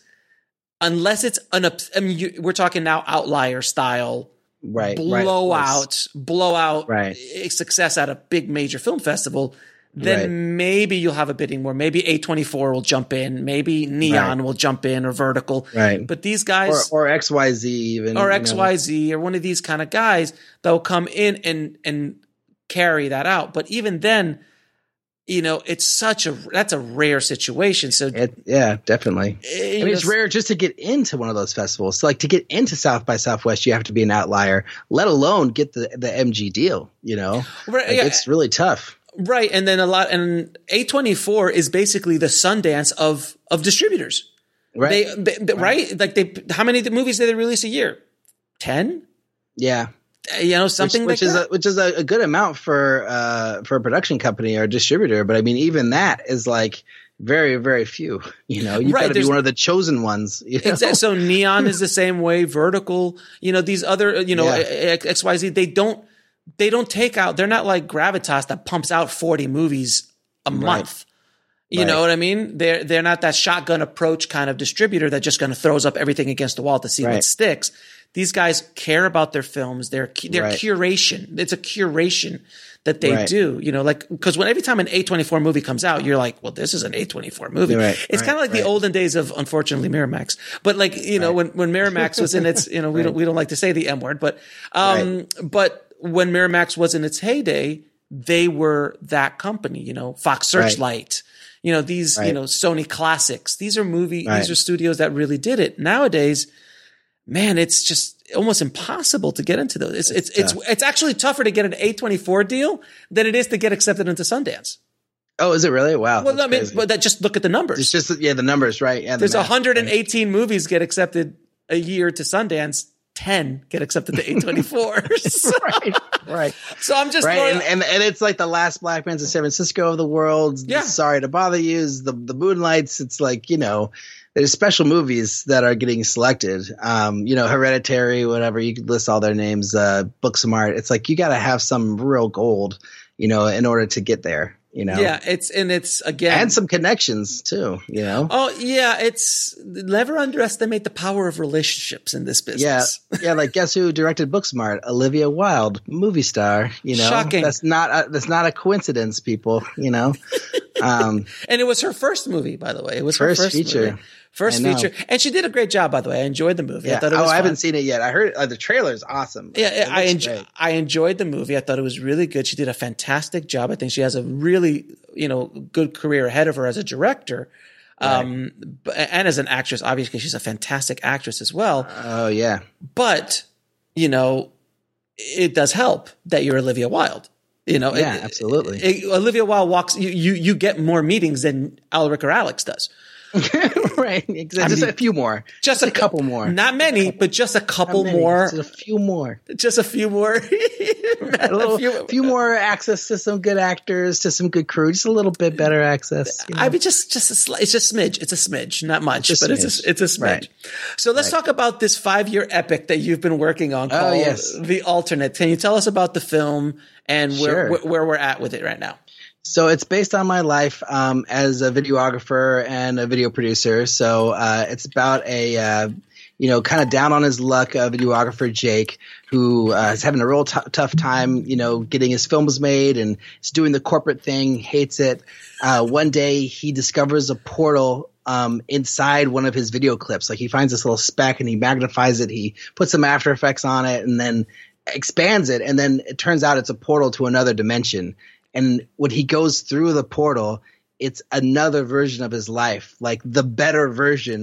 Speaker 1: unless it's an I mean, you, we're talking now outlier style.
Speaker 3: Right,
Speaker 1: blowout,
Speaker 3: right.
Speaker 1: blowout
Speaker 3: right.
Speaker 1: success at a big major film festival, then
Speaker 3: right.
Speaker 1: maybe you'll have a bidding war. Maybe A twenty-four will jump in. Maybe Neon right. will jump in, or Vertical.
Speaker 3: Right.
Speaker 1: But these guys,
Speaker 3: or, or X Y Z, even
Speaker 1: or X Y Z, know. or one of these kind of guys that will come in and and carry that out. But even then, you know, it's such a that's a rare situation. So
Speaker 3: it, yeah, definitely.
Speaker 1: It,
Speaker 3: I mean, it's rare just to get into one of those festivals. So, like to get into South by Southwest, you have to be an outlier, let alone get the the M G deal. You know,
Speaker 1: right,
Speaker 3: like,
Speaker 1: yeah.
Speaker 3: it's really tough.
Speaker 1: Right, and then a lot, and A twenty-four is basically the Sundance of of distributors.
Speaker 3: Right,
Speaker 1: they, they, they, right. right, like they. How many movies do they release a year? Ten.
Speaker 3: Yeah.
Speaker 1: You know, something
Speaker 3: which, which
Speaker 1: like
Speaker 3: is
Speaker 1: that.
Speaker 3: A, which is a, a good amount for uh, for a production company or a distributor, but I mean, even that is like very, very few. You know, you've
Speaker 1: right,
Speaker 3: got to be one of the chosen ones. You know?
Speaker 1: Exactly. So Neon is the same way. Vertical, you know, these other, you know,
Speaker 3: yeah.
Speaker 1: X Y Z. They don't, they don't take out. They're not like Gravitas that pumps out forty movies a
Speaker 3: right.
Speaker 1: month. You
Speaker 3: right.
Speaker 1: know what I mean? They're they're not that shotgun approach kind of distributor that just kind of throws up everything against the wall to see
Speaker 3: right.
Speaker 1: what sticks. These guys care about their films, their their
Speaker 3: right.
Speaker 1: curation. It's a curation that they
Speaker 3: right.
Speaker 1: do, you know, like because when every time an A twenty-four movie comes out, you're like, well, this is an A twenty-four movie.
Speaker 3: Right.
Speaker 1: It's
Speaker 3: right.
Speaker 1: kind of like
Speaker 3: right.
Speaker 1: the olden days of, unfortunately, Miramax. But like, you know,
Speaker 3: right.
Speaker 1: when when Miramax was in its, you know, we
Speaker 3: right.
Speaker 1: don't we don't like to say the M word, but um,
Speaker 3: right.
Speaker 1: but when Miramax was in its heyday, they were that company, you know, Fox Searchlight. Right. You know, these,
Speaker 3: right.
Speaker 1: you know, Sony Classics. These are movie,
Speaker 3: right.
Speaker 1: these are studios that really did it. Nowadays, man, it's just almost impossible to get into those. It's it's it's it's, it's actually tougher to get an A twenty-four deal than it is to get accepted into Sundance.
Speaker 3: Oh, is it really? Wow.
Speaker 1: Well, I mean, crazy. But that just look at the numbers.
Speaker 3: It's just yeah, the numbers, right? Yeah, the
Speaker 1: there's
Speaker 3: math,
Speaker 1: one hundred eighteen
Speaker 3: right.
Speaker 1: movies get accepted a year to Sundance. ten get accepted to A twenty-fours.
Speaker 3: right, right.
Speaker 1: So I'm just
Speaker 3: right, and, and and it's like the last Black Pants in San Francisco of the world.
Speaker 1: Yeah.
Speaker 3: Sorry to bother you. The the Moonlights. It's like, you know, there's special movies that are getting selected. Um, you know, Hereditary, whatever. You could list all their names. Uh, Booksmart. It's like you got to have some real gold, you know, in order to get there. You know,
Speaker 1: yeah, it's and it's again
Speaker 3: and some connections too. You know,
Speaker 1: oh yeah, it's never underestimate the power of relationships in this business.
Speaker 3: Yeah, yeah. Like guess who directed Booksmart? Olivia Wilde, movie star. You know,
Speaker 1: shocking.
Speaker 3: That's not a, that's not a coincidence, people. You know, um,
Speaker 1: and it was her first movie, by the way. It was
Speaker 3: first
Speaker 1: her first
Speaker 3: feature.
Speaker 1: Movie. First feature, and she did a great job. By the way, I enjoyed the movie.
Speaker 3: Yeah.
Speaker 1: I thought it
Speaker 3: oh,
Speaker 1: was
Speaker 3: I
Speaker 1: fun.
Speaker 3: haven't seen it yet. I heard uh, the trailer is awesome.
Speaker 1: Yeah, I enjoyed. I enjoyed the movie. I thought it was really good. She did a fantastic job. I think she has a really, you know, good career ahead of her as a director, um, right. and as an actress. Obviously, she's a fantastic actress as well.
Speaker 3: Oh yeah,
Speaker 1: but you know, it does help that you're Olivia Wilde. You know,
Speaker 3: yeah,
Speaker 1: it,
Speaker 3: absolutely.
Speaker 1: It, it, Olivia Wilde walks. You, you you get more meetings than Alric or Alex does.
Speaker 3: right, exactly. Just I mean, a few more,
Speaker 1: just,
Speaker 3: just a, a couple more.
Speaker 1: Not many, but just a couple more.
Speaker 3: Just a few more.
Speaker 1: Just a few more.
Speaker 3: a little, a few, few more access to some good actors, to some good crew. Just a little bit better access. You know?
Speaker 1: I mean, just just a sli- it's just smidge. It's a smidge, not much,
Speaker 3: it's
Speaker 1: but
Speaker 3: smidge.
Speaker 1: it's a, it's a smidge.
Speaker 3: Right.
Speaker 1: So let's
Speaker 3: right.
Speaker 1: talk about this five year epic that you've been working on called
Speaker 3: oh, yes.
Speaker 1: The Alternate. Can you tell us about the film and where
Speaker 3: sure.
Speaker 1: where, where we're at with it right now?
Speaker 3: So it's based on my life um, as a videographer and a video producer. So uh, it's about a, uh, you know, kind of down on his luck uh, videographer, Jake, who uh, is having a real t- tough time, you know, getting his films made and is doing the corporate thing, hates it. Uh, one day he discovers a portal um, inside one of his video clips. Like he finds this little speck and he magnifies it. He puts some After Effects on it and then expands it. And then it turns out it's a portal to another dimension. And when he goes through the portal, it's another version of his life, like the better version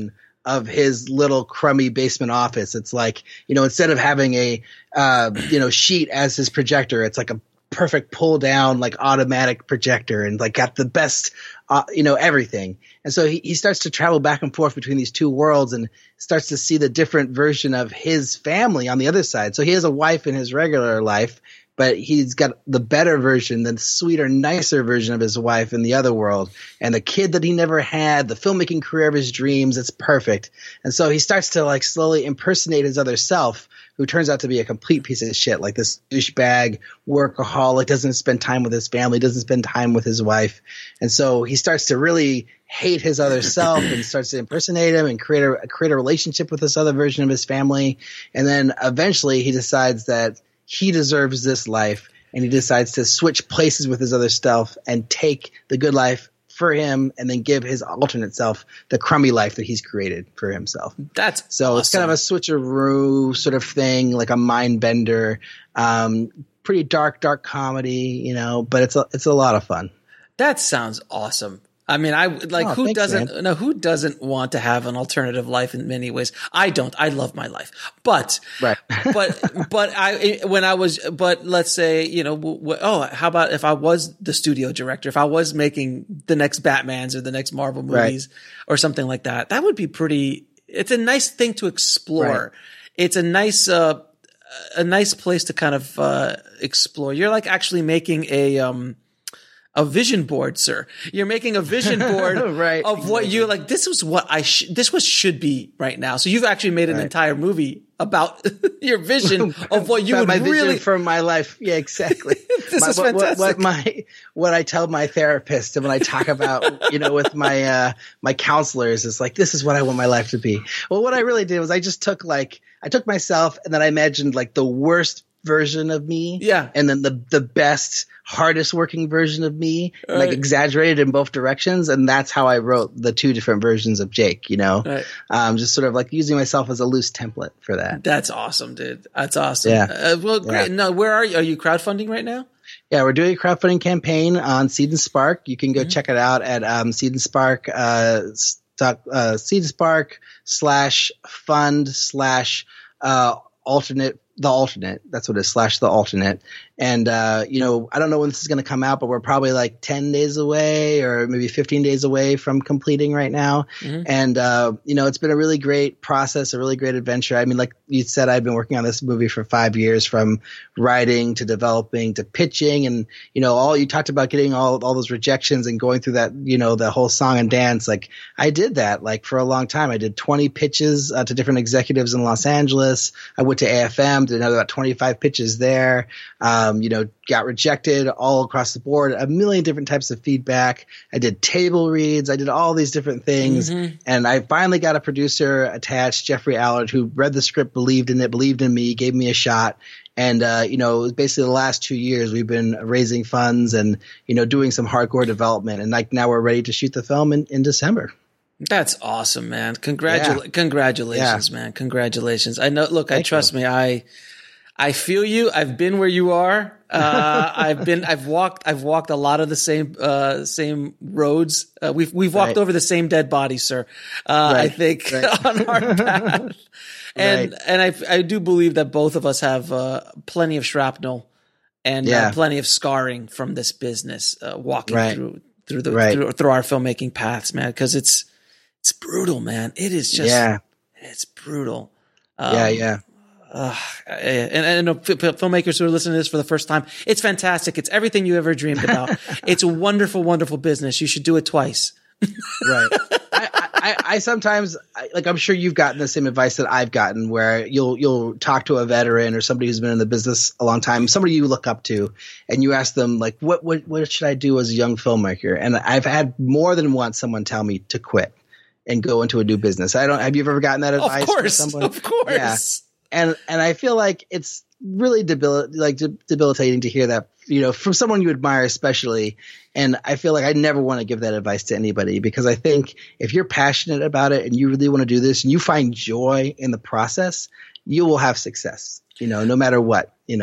Speaker 3: of his little crummy basement office. It's like, you know, instead of having a, uh, you know, sheet as his projector, it's like a perfect pull down, like automatic projector, and like got the best, uh, you know, everything. And so he, he starts to travel back and forth between these two worlds and starts to see the different version of his family on the other side. So he has a wife in his regular life, but he's got the better version, the sweeter, nicer version of his wife in the other world, and the kid that he never had, the filmmaking career of his dreams. It's perfect. And so he starts to like slowly impersonate his other self, who turns out to be a complete piece of shit, like this douchebag, workaholic, doesn't spend time with his family, doesn't spend time with his wife. And so he starts to really hate his other self and starts to impersonate him and create a, create a relationship with this other version of his family. And then eventually he decides that he deserves this life, and he decides to switch places with his other self and take the good life for him and then give his alternate self the crummy life that he's created for himself.
Speaker 1: That's
Speaker 3: so
Speaker 1: awesome.
Speaker 3: It's kind of a switcheroo sort of thing, like a mind bender, um, pretty dark, dark comedy, you know, but it's a, it's a lot of fun.
Speaker 1: That sounds awesome. I mean, I like
Speaker 3: oh,
Speaker 1: who
Speaker 3: thanks,
Speaker 1: doesn't
Speaker 3: man.
Speaker 1: no who doesn't want to have an alternative life in many ways. I don't. I love my life, but
Speaker 3: right.
Speaker 1: but but I when I was but let's say you know w- w- oh how about if I was the studio director, if I was making the next Batmans or the next Marvel movies right. or something like that, that would be pretty. It's a nice thing to explore. Right. It's a nice uh, a nice place to kind of uh, explore. You're like actually making a um. A vision board, sir. You're making a vision board
Speaker 3: right,
Speaker 1: of
Speaker 3: exactly.
Speaker 1: what you're like. This is what I sh- this was should be right now. So you've actually made an
Speaker 3: right.
Speaker 1: entire movie about your vision of what you would
Speaker 3: my
Speaker 1: really
Speaker 3: vision for my life. Yeah, exactly.
Speaker 1: This
Speaker 3: my,
Speaker 1: is
Speaker 3: what,
Speaker 1: fantastic.
Speaker 3: What, what my what I tell my therapist and when I talk about you know with my uh, my counselors is like, this is what I want my life to be. Well, what I really did was I just took like I took myself and then I imagined like the worst version of me,
Speaker 1: yeah,
Speaker 3: and then the the best, hardest working version of me,
Speaker 1: right.
Speaker 3: like exaggerated in both directions, and that's how I wrote the two different versions of Jake. You know,
Speaker 1: right.
Speaker 3: um, just sort of like using myself as a loose template for that.
Speaker 1: That's awesome, dude. That's awesome.
Speaker 3: Yeah.
Speaker 1: Uh, well, great.
Speaker 3: Yeah.
Speaker 1: No, where are you? Are you crowdfunding right now?
Speaker 3: Yeah, we're doing a crowdfunding campaign on Seed and Spark. You can go mm-hmm. check it out at um, Seed and Spark, uh, stock, uh, Seed and Spark slash fund slash uh, alternate. The alternate. That's what it is, slash the alternate. And, uh, you know, I don't know when this is going to come out, but we're probably like ten days away or maybe fifteen days away from completing right now. Mm-hmm. And, uh, you know, it's been a really great process, a really great adventure. I mean, like you said, I've been working on this movie for five years from writing to developing to pitching. And, you know, all you talked about getting all, all those rejections and going through that, you know, the whole song and dance. Like I did that like for a long time. I did twenty pitches uh, to different executives in Los Angeles. I went to A F M, did another about twenty-five pitches there. Um, you know, got rejected all across the board, a million different types of feedback. I did table reads. I did all these different things. Mm-hmm. And I finally got a producer attached, Jeffrey Allard, who read the script, believed in it, believed in me, gave me a shot. And, uh, you know, basically the last two years we've been raising funds and, you know, doing some hardcore development. And like now we're ready to shoot the film in, in December.
Speaker 1: That's awesome, man. Congratu- yeah. Congratulations, yeah. man. Congratulations. I know, look, Thank I trust you. me. I, I feel you. I've been where you are. Uh, I've been, I've walked, I've walked a lot of the same, uh, same roads. Uh, we've, we've walked right. over the same dead bodies, sir. Uh, right. I think right. on our path. And, right. and I, I do believe that both of us have, uh, plenty of shrapnel and yeah. uh, plenty of scarring from this business, uh, walking right. through, through the, right. through, through our filmmaking paths, man. Cause it's, it's brutal, man. It is just, yeah. it's brutal. Um,
Speaker 3: yeah. Yeah.
Speaker 1: Uh, and, and, and filmmakers who are listening to this for the first time, it's fantastic. It's everything you ever dreamed about. It's a wonderful, wonderful business. You should do it twice.
Speaker 3: Right. I, I, I sometimes, I, like, I'm sure you've gotten the same advice that I've gotten, where you'll you'll talk to a veteran or somebody who's been in the business a long time, somebody you look up to, and you ask them, like, what what what should I do as a young filmmaker? And I've had more than once someone tell me to quit and go into a new business. I don't. Have you ever gotten that advice?
Speaker 1: Of course,
Speaker 3: from someone?
Speaker 1: Of course.
Speaker 3: Yeah. And and I feel like it's really debil- like de- debilitating to hear that, you know, from someone you admire especially. And I feel like I never want to give that advice to anybody, because I think if you're passionate about it and you really want to do this and you find joy in the process, you will have success, you know, no matter what, you know.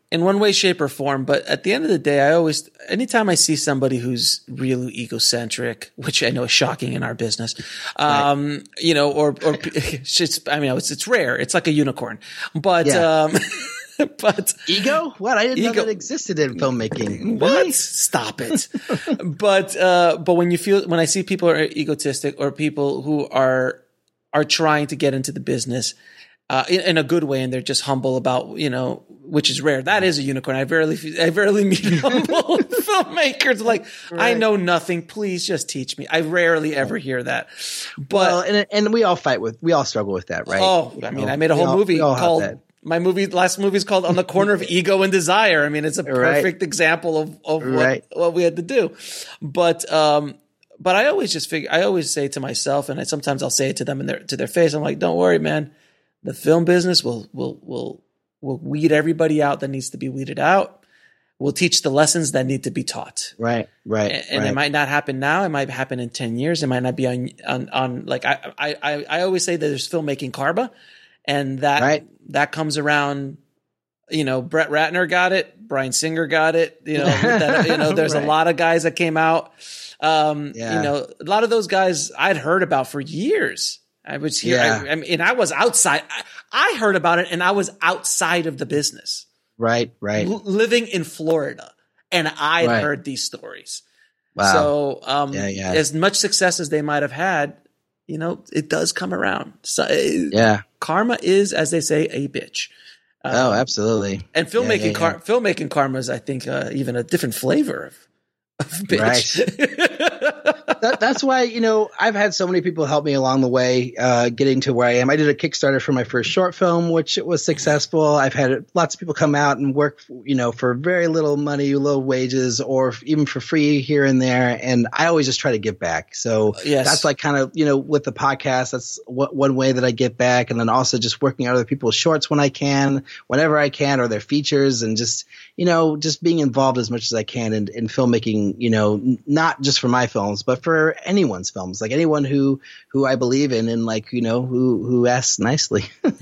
Speaker 1: in one way, shape, or form. But at the end of the day, I always, anytime I see somebody who's really egocentric, which I know is shocking in our business, um, right. you know, or, or it's, I mean, it's, it's rare. It's like a unicorn, but, yeah. um, but
Speaker 3: ego? What? I didn't ego. know that existed in filmmaking.
Speaker 1: What? Really? Stop it. but, uh, but when you feel, when I see people are egotistic or people who are, are trying to get into the business, uh, in, in a good way, and they're just humble about, you know, which is rare. That is a unicorn. I rarely, I rarely meet humble filmmakers. Like, right. I know nothing. Please just teach me. I rarely ever hear that. But
Speaker 3: well, and and we all fight with, we all struggle with that, right?
Speaker 1: Oh, I mean, know, I made a whole all, movie called. My movie, last movie is called On the Corner of Ego and Desire. I mean, it's a perfect right. example of, of right. what, what we had to do. But, um, but I always just figure, I always say to myself, and I, sometimes I'll say it to them in their, to their face. I'm like, don't worry, man. The film business will, will, will, will weed everybody out that needs to be weeded out. We'll teach the lessons that need to be taught.
Speaker 3: Right. Right.
Speaker 1: And, and
Speaker 3: right.
Speaker 1: it might not happen now. It might happen in ten years. It might not be on, on, on like, I, I, I always say that there's filmmaking karma, and that, right. that comes around, you know, Brett Ratner got it. Bryan Singer got it. You know, that, you know, there's right. a lot of guys that came out. Um, yeah. You know, a lot of those guys I'd heard about for years. I was here. Yeah. I, I mean, and I was outside. I, I heard about it, and I was outside of the business.
Speaker 3: Right, right.
Speaker 1: L- living in Florida, and I right. heard these stories.
Speaker 3: Wow.
Speaker 1: So, um,
Speaker 3: yeah, yeah.
Speaker 1: as much success as they might have had, you know, it does come around. So,
Speaker 3: yeah,
Speaker 1: karma is, as they say, a bitch.
Speaker 3: Um, oh, absolutely.
Speaker 1: And filmmaking,
Speaker 3: yeah, yeah,
Speaker 1: car-
Speaker 3: yeah.
Speaker 1: filmmaking karma is, I think, uh, even a different flavor of, of bitch.
Speaker 3: Right. that, that's why, you know, I've had so many people help me along the way, uh, getting to where I am. I did a Kickstarter for my first short film, which was successful. I've had lots of people come out and work, you know, for very little money, low wages, or even for free here and there. And I always just try to give back. So
Speaker 1: yes.
Speaker 3: that's like kind of, you know, with the podcast, that's what, one way that I get back. And then also just working on other people's shorts when I can, whenever I can, or their features, and just, you know, just being involved as much as I can in, in filmmaking, you know, n- not just for my films, but for for anyone's films, like anyone who who I believe in, and like, you know, who who asks nicely.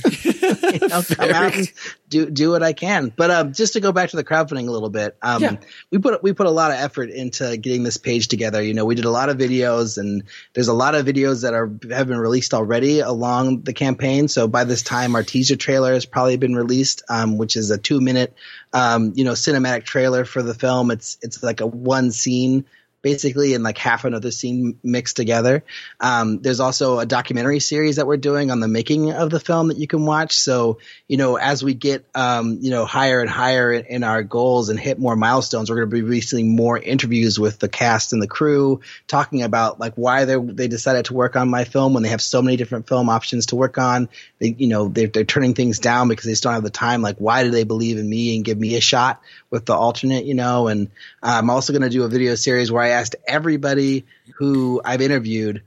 Speaker 3: you know, come out and do do what I can. But um, just to go back to the crowdfunding a little bit, um, yeah. we put we put a lot of effort into getting this page together. You know, we did a lot of videos, and there's a lot of videos that are have been released already along the campaign. So by this time, our teaser trailer has probably been released, um, which is a two minute, um, you know, cinematic trailer for the film. It's it's like a one scene, basically, and like half another scene mixed together. Um, there's also a documentary series that we're doing on the making of the film that you can watch. So, you know, as we get, um, you know, higher and higher in, in our goals and hit more milestones, we're going to be releasing more interviews with the cast and the crew, talking about like why they they decided to work on my film when they have so many different film options to work on. They, you know, they're, they're turning things down because they just don't have the time. Like, why do they believe in me and give me a shot with the alternate, you know? And uh, I'm also going to do a video series where I asked everybody who I've interviewed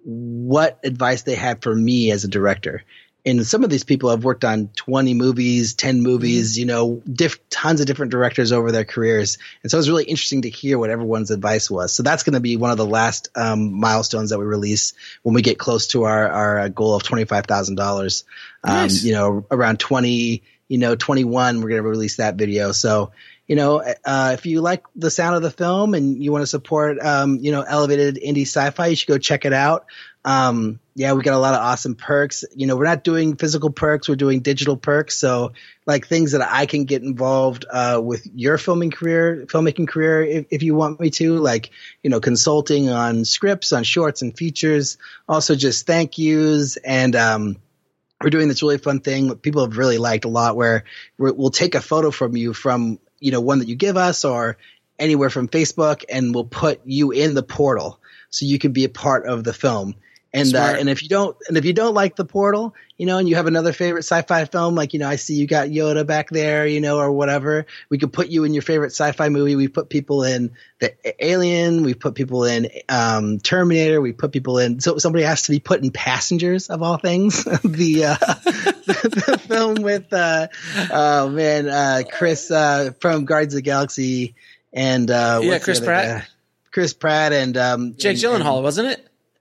Speaker 3: what advice they had for me as a director. And some of these people have worked on twenty movies, ten movies, you know, diff- tons of different directors over their careers. And so it was really interesting to hear what everyone's advice was. So that's going to be one of the last um, milestones that we release when we get close to our, our goal of twenty-five thousand dollars.
Speaker 1: Nice.
Speaker 3: Um, you know, around twenty, you know, twenty-one, we're going to release that video. So, you know, uh, if you like the sound of the film and you want to support, um, you know, elevated indie sci-fi, you should go check it out. Um, yeah, we got a lot of awesome perks. You know, we're not doing physical perks. We're doing digital perks. So like things that I can get involved, uh, with your filming career, filmmaking career, if, if you want me to, like, you know, consulting on scripts, on shorts and features, also just thank yous. And, um, we're doing this really fun thing that people have really liked a lot, where we're, we'll take a photo from you from, you know, one that you give us or anywhere from Facebook, and we'll put you in the portal so you can be a part of the film. And uh, and if you don't and if you don't like the portal, you know, and you have another favorite sci-fi film, like, you know, I see you got Yoda back there, you know, or whatever, we could put you in your favorite sci-fi movie. We put people in the Alien, we put people in um, Terminator, we put people in. So somebody has to be put in Passengers, of all things, the, uh, the the film with uh, oh man, uh, Chris uh, from Guardians of the Galaxy, and uh,
Speaker 1: yeah, Chris Pratt,
Speaker 3: guy? Chris Pratt, and um,
Speaker 1: Jake
Speaker 3: and,
Speaker 1: Gyllenhaal,
Speaker 3: and,
Speaker 1: wasn't it?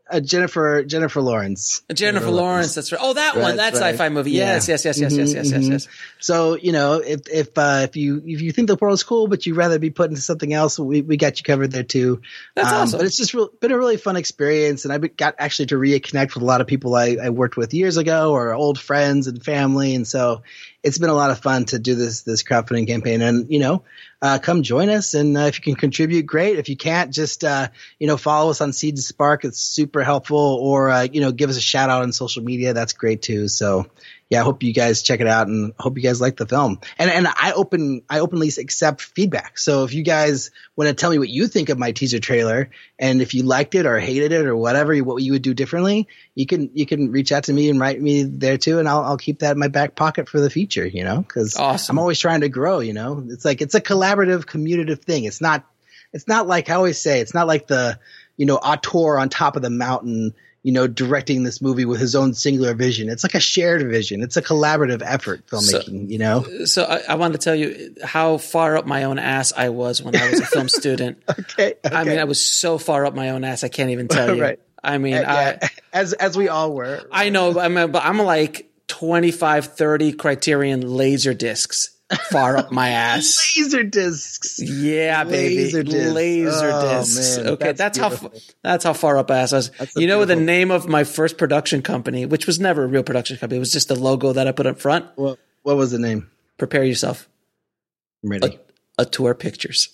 Speaker 3: uh, Jennifer Jennifer Lawrence.
Speaker 1: Jennifer, Jennifer Lawrence, Lawrence, that's right. Oh, that right, one, that right. sci-fi movie.
Speaker 3: Yeah.
Speaker 1: Yes, yes, yes, yes, mm-hmm, yes, yes, yes,
Speaker 3: mm-hmm.
Speaker 1: yes.
Speaker 3: So you know, if if uh, if you if you think the world's cool, but you'd rather be put into something else, we we got you covered there too.
Speaker 1: That's
Speaker 3: um,
Speaker 1: awesome.
Speaker 3: But it's just re- been a really fun experience, and I got actually to reconnect with a lot of people I, I worked with years ago, or old friends and family, and so it's been a lot of fun to do this this crowdfunding campaign. And you know, uh, come join us, and uh, if you can contribute, great. If you can't, just uh, you know, follow us on Seed to Spark. It's super helpful, or uh, you know, give us a shout out on social media. That's great too. So yeah, I hope you guys check it out, and hope you guys like the film. And and I open I openly accept feedback. So if you guys want to tell me what you think of my teaser trailer, and if you liked it or hated it or whatever, what you would do differently, you can you can reach out to me and write me there too, and I'll I'll keep that in my back pocket for the future. You know, because
Speaker 1: awesome.
Speaker 3: I'm always trying to grow. You know, it's like it's a collaborative, commutative thing. It's not it's not like I always say. It's not like the you know auteur on top of the mountain, you know, directing this movie with his own singular vision. It's like a shared vision. It's a collaborative effort, filmmaking,
Speaker 1: so,
Speaker 3: you know?
Speaker 1: So I, I wanted to tell you how far up my own ass I was when I was a film student.
Speaker 3: okay, okay.
Speaker 1: I mean, I was so far up my own ass, I can't even tell you.
Speaker 3: right.
Speaker 1: I mean,
Speaker 3: uh, yeah.
Speaker 1: I,
Speaker 3: as as we all were.
Speaker 1: I know, I mean, but I'm like twenty-five, thirty Criterion laser discs far up my ass.
Speaker 3: Laser discs.
Speaker 1: Yeah, baby.
Speaker 3: Laser discs.
Speaker 1: Laser
Speaker 3: oh,
Speaker 1: discs.
Speaker 3: Man,
Speaker 1: okay, that's, that's how that's how far up ass I was.
Speaker 3: That's
Speaker 1: you know
Speaker 3: beautiful.
Speaker 1: the name of my first production company, which was never a real production company. It was just a logo that I put up front.
Speaker 3: What what was the name?
Speaker 1: Prepare yourself.
Speaker 3: I'm ready.
Speaker 1: A, Auteur Pictures.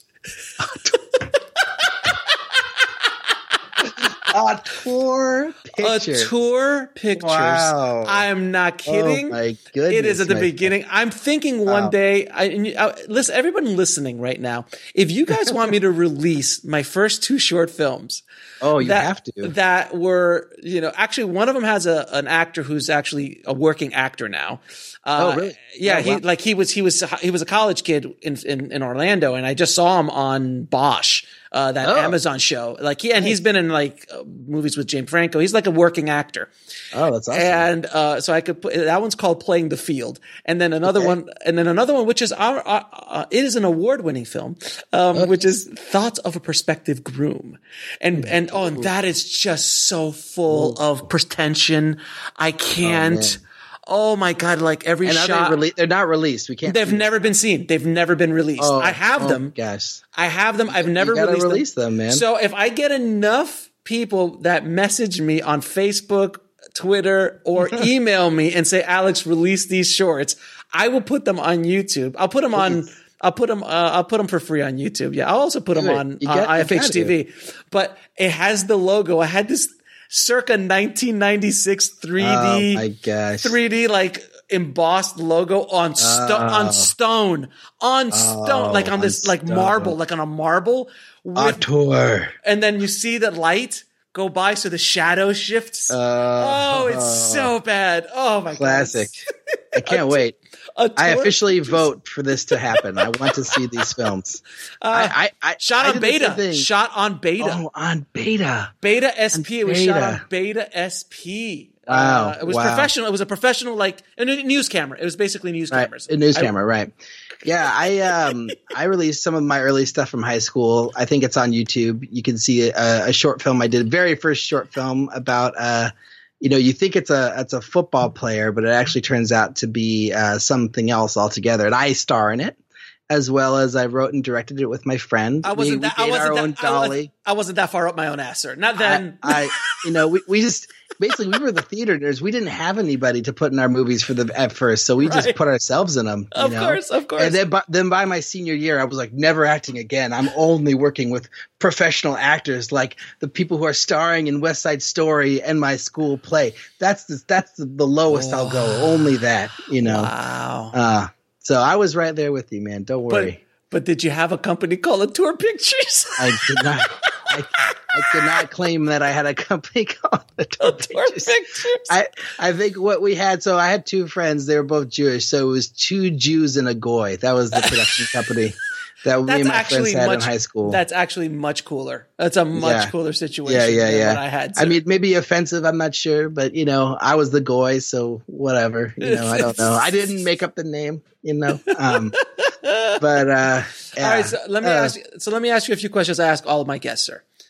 Speaker 3: Auteur Pictures.
Speaker 1: Auteur Pictures.
Speaker 3: Wow.
Speaker 1: I am not kidding.
Speaker 3: Oh my goodness.
Speaker 1: It is at the
Speaker 3: my
Speaker 1: beginning.
Speaker 3: God.
Speaker 1: I'm thinking one
Speaker 3: wow.
Speaker 1: day, I, and you, I, listen, everyone listening right now, if you guys want me to release my first two short films,
Speaker 3: oh, you
Speaker 1: that,
Speaker 3: have to.
Speaker 1: That were, you know, actually one of them has a an actor who's actually a working actor now. Uh,
Speaker 3: oh, really?
Speaker 1: Yeah,
Speaker 3: oh,
Speaker 1: he
Speaker 3: wow.
Speaker 1: like he was he was he was a college kid in in, in Orlando, and I just saw him on Bosch, uh, that
Speaker 3: oh.
Speaker 1: Amazon show. Like he and he's been in like uh, movies with James Franco. He's like a working actor.
Speaker 3: Oh, that's awesome.
Speaker 1: And uh, so I could put that one's called Playing the Field, and then another okay. one, and then another one, which is our, our uh, it is an award-winning film, um, okay. which is Thoughts of a Prospective Groom, and mm-hmm. and oh, and that is just so full Ooh. of pretension. I can't. Oh, Oh my God! Like every
Speaker 3: and
Speaker 1: shot,
Speaker 3: they rele- they're not released. We can't.
Speaker 1: They've never
Speaker 3: them.
Speaker 1: been seen. They've never been released.
Speaker 3: Oh,
Speaker 1: I have
Speaker 3: oh,
Speaker 1: them.
Speaker 3: Gosh,
Speaker 1: I have them. I've never
Speaker 3: you gotta
Speaker 1: released
Speaker 3: release them. them, man.
Speaker 1: So if I get enough people that message me on Facebook, Twitter, or email me and say, "Alex, release these shorts," I will put them on YouTube. I'll put them Please. on. I'll put them. Uh, I'll put them for free on YouTube. Yeah, I'll also put them on, on got, I F H T V. But it has the logo. I had this circa nineteen ninety-six three D.
Speaker 3: Oh my gosh.
Speaker 1: three D like. Embossed logo on stone,
Speaker 3: oh.
Speaker 1: on stone, on stone,
Speaker 3: oh,
Speaker 1: like on, on this, like
Speaker 3: stone.
Speaker 1: marble, like on a marble. With,
Speaker 3: Auteur.
Speaker 1: And then you see the light go by, so the shadow shifts.
Speaker 3: Uh,
Speaker 1: oh, it's so bad. Oh my god.
Speaker 3: Classic. I can't wait. I officially vote for this to happen. I want to see these films.
Speaker 1: Uh,
Speaker 3: I, I, I
Speaker 1: shot
Speaker 3: I
Speaker 1: on beta. Shot on beta.
Speaker 3: Oh, on beta.
Speaker 1: Beta S P.
Speaker 3: On
Speaker 1: it was
Speaker 3: beta.
Speaker 1: shot on Beta S P.
Speaker 3: Wow.
Speaker 1: Uh, it was
Speaker 3: wow.
Speaker 1: professional. It was a professional, like a news camera. It was basically news
Speaker 3: right.
Speaker 1: cameras.
Speaker 3: A news
Speaker 1: I,
Speaker 3: camera, right. Yeah, I um I released some of my early stuff from high school. I think it's on YouTube. You can see a, a short film I did, very first short film about uh you know, you think it's a it's a football player, but it actually turns out to be uh, something else altogether. And I star in it, as well as I wrote and directed it with my friend.
Speaker 1: I wasn't
Speaker 3: we,
Speaker 1: that.
Speaker 3: we
Speaker 1: I wasn't
Speaker 3: our
Speaker 1: that.
Speaker 3: own dolly.
Speaker 1: I, was, I wasn't that far up my own ass, sir. Not then.
Speaker 3: I, I you know, we, we just basically we were the theater nerds. We didn't have anybody to put in our movies for the at first, so we right. just put ourselves in them. You
Speaker 1: of
Speaker 3: know?
Speaker 1: course, of course.
Speaker 3: And then, by, then by my senior year, I was like, never acting again. I'm only working with professional actors, like the people who are starring in West Side Story and my school play. That's the, that's the, the lowest oh. I'll go. Only that, you know.
Speaker 1: Wow.
Speaker 3: Uh, so I was right there with you, man. Don't worry.
Speaker 1: But, but did you have a company called Auteur Pictures?
Speaker 3: I did not. I, I could not claim that I had a company called Auteur Pictures.
Speaker 1: Pictures.
Speaker 3: I, I think what we had, so I had two friends. They were both Jewish. So it was two Jews and a goy. That was the production company that me and my friends had
Speaker 1: much,
Speaker 3: in high school.
Speaker 1: That's actually much cooler. That's a much
Speaker 3: yeah.
Speaker 1: cooler situation
Speaker 3: yeah, yeah,
Speaker 1: than
Speaker 3: yeah.
Speaker 1: what I had. So.
Speaker 3: I mean, maybe offensive. I'm not sure. But, you know, I was the goy. So whatever. You know, I don't know. I didn't make up the name, you know. Um, but uh, yeah.
Speaker 1: All right. So let me
Speaker 3: uh,
Speaker 1: ask you, so let me ask you a few questions I ask all of my guests, sir.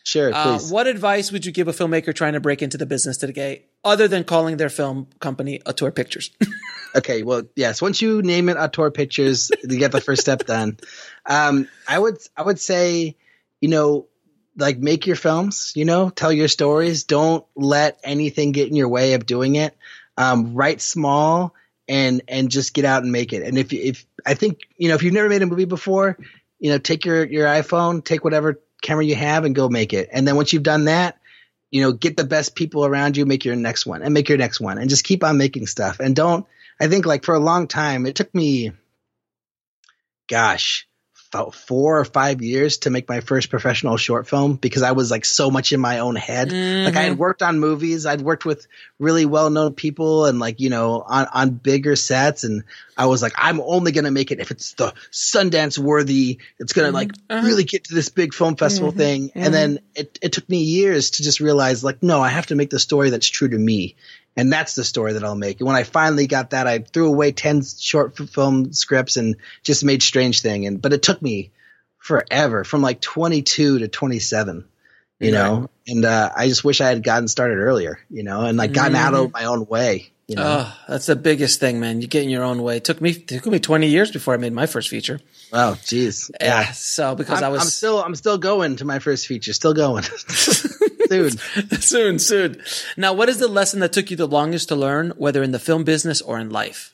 Speaker 3: Sure,
Speaker 1: Uh,
Speaker 3: please.
Speaker 1: what advice would you give a filmmaker trying to break into the business today, other than calling their film company Auteur Pictures?
Speaker 3: Okay, well, yes. Once you name it Auteur Pictures, you get the first step done. Um, I would, I would say, you know, like make your films. You know, tell your stories. Don't let anything get in your way of doing it. Um, write small and and just get out and make it. And if if I think you know if you've never made a movie before, you know, take your your iPhone, take whatever camera you have, and go make it. And then once you've done that, you know, get the best people around you, make your next one, and make your next one, and just keep on making stuff. And don't. I think like for a long time, it took me, gosh, about four or five years to make my first professional short film because I was like so much in my own head. Mm-hmm. Like I had worked on movies. I'd worked with really well-known people and like, you know, on, on bigger sets. And I was like, I'm only going to make it if it's the Sundance worthy. It's going to like uh-huh. really get to this big film festival mm-hmm. thing. Mm-hmm. And then it, it took me years to just realize like, no, I have to make the story that's true to me. And that's the story that I'll make. And when I finally got that, I threw away ten short film scripts and just made Strange Thing. And but it took me forever, from like twenty-two to twenty-seven, you yeah. know. And uh, I just wish I had gotten started earlier, you know, and like gotten mm-hmm. out of my own way. You know?
Speaker 1: Oh, that's the biggest thing, man. You get in your own way. It took me it took me twenty years before I made my first feature.
Speaker 3: Oh, geez.
Speaker 1: Yeah. yeah. So because
Speaker 3: I'm,
Speaker 1: I was
Speaker 3: I'm still I'm still going to my first feature. Still going. Soon.
Speaker 1: soon, soon. Now, what is the lesson that took you the longest to learn, whether in the film business or in life?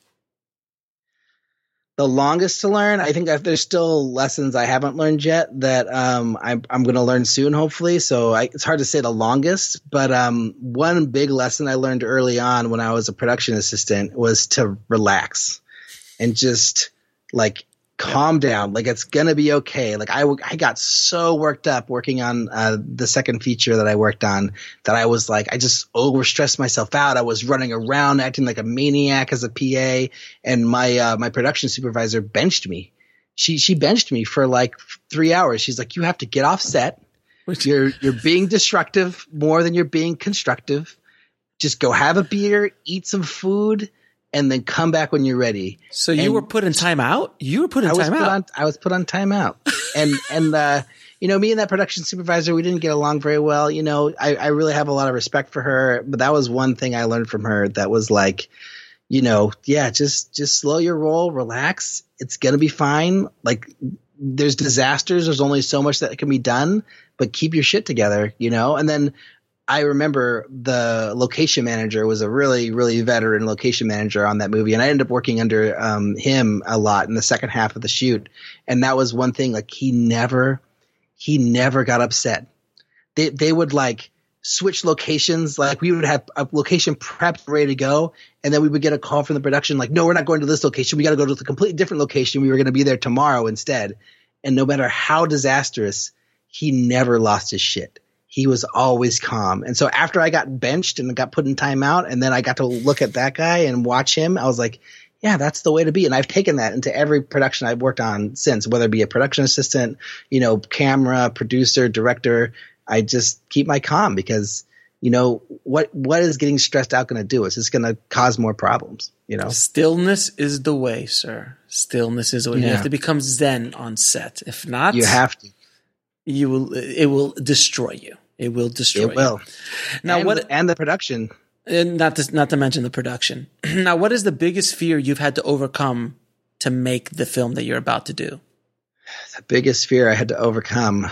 Speaker 3: The longest to learn, I think there's still lessons I haven't learned yet that um, I'm, I'm going to learn soon, hopefully. So I, it's hard to say the longest, but um, one big lesson I learned early on when I was a production assistant was to relax and just like calm down. Like it's going to be okay. Like I, I got so worked up working on uh, the second feature that I worked on that I was like, I just overstressed myself out. I was running around acting like a maniac as a P A, and my, uh, my production supervisor benched me. She, she benched me for like three hours. She's like, you have to get off set. You're, you're being destructive more than you're being constructive. Just go have a beer, eat some food, and then come back when you're ready.
Speaker 1: So you and were put in time out? You were put in
Speaker 3: I was
Speaker 1: time
Speaker 3: put
Speaker 1: out.
Speaker 3: On, I was put on time out. and, and, uh, you know, me and that production supervisor, we didn't get along very well. You know, I, I really have a lot of respect for her, but that was one thing I learned from her that was like, you know, yeah, just, just slow your roll, relax. It's going to be fine. Like there's disasters. There's only so much that can be done, but keep your shit together, you know? And then I remember the location manager was a really, really veteran location manager on that movie. And I ended up working under um, him a lot in the second half of the shoot. And that was one thing, like he never, he never got upset. They, they would like switch locations. Like we would have a location prepped, ready to go. And then we would get a call from the production. Like, no, we're not going to this location. We got to go to a completely different location. We were going to be there tomorrow instead. And no matter how disastrous, he never lost his shit. He was always calm. And so after I got benched and got put in timeout, and then I got to look at that guy and watch him, I was like, yeah, that's the way to be. And I've taken that into every production I've worked on since, whether it be a production assistant, you know, camera, producer, director. I just keep my calm because, you know, what what is getting stressed out going to do? It's just going to cause more problems, you know?
Speaker 1: Stillness is the way, sir. Stillness is the way. Yeah. You have to become zen on set. If not,
Speaker 3: you have to.
Speaker 1: You will. It will destroy you. It will destroy.
Speaker 3: It will.
Speaker 1: You. Now,
Speaker 3: and
Speaker 1: what?
Speaker 3: The, and the production.
Speaker 1: And not to not to mention the production. Now, what is the biggest fear you've had to overcome to make the film that you're about to do?
Speaker 3: The biggest fear I had to overcome.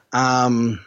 Speaker 3: Um,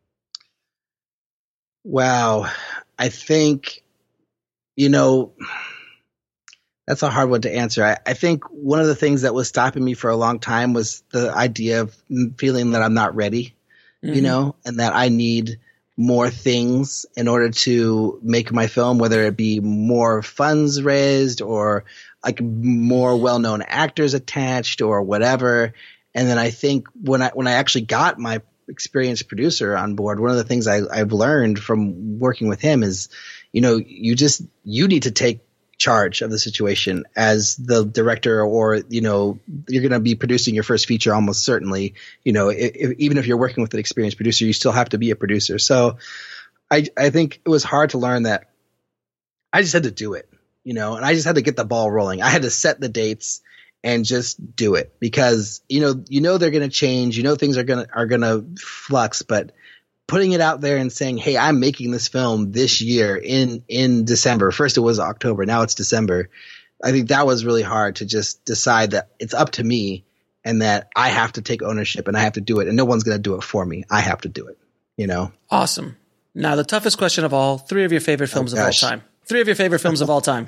Speaker 3: wow, I think, you know, that's a hard one to answer. I, I think one of the things that was stopping me for a long time was the idea of feeling that I'm not ready. Mm-hmm. You know, and that I need more things in order to make my film, whether it be more funds raised or like more well-known actors attached or whatever. And then I think when I when I actually got my experienced producer on board, one of the things I, I've learned from working with him is, you know, you just you need to take charge of the situation as the director, or, you know, you're going to be producing your first feature almost certainly, you know, if, even if you're working with an experienced producer, you still have to be a producer. So I, I think it was hard to learn that I just had to do it, you know, and I just had to get the ball rolling. I had to set the dates and just do it because, you know, you know, they're going to change, you know, things are going to, are going to flux, but putting it out there and saying, hey, I'm making this film this year in, in December. First it was October. Now it's December. I think that was really hard to just decide that it's up to me and that I have to take ownership and I have to do it. And no one's going to do it for me. I have to do it, you know?
Speaker 1: Awesome. Now, the toughest question of all, three of your favorite films
Speaker 3: oh,
Speaker 1: of all time. Three of your favorite films of all time.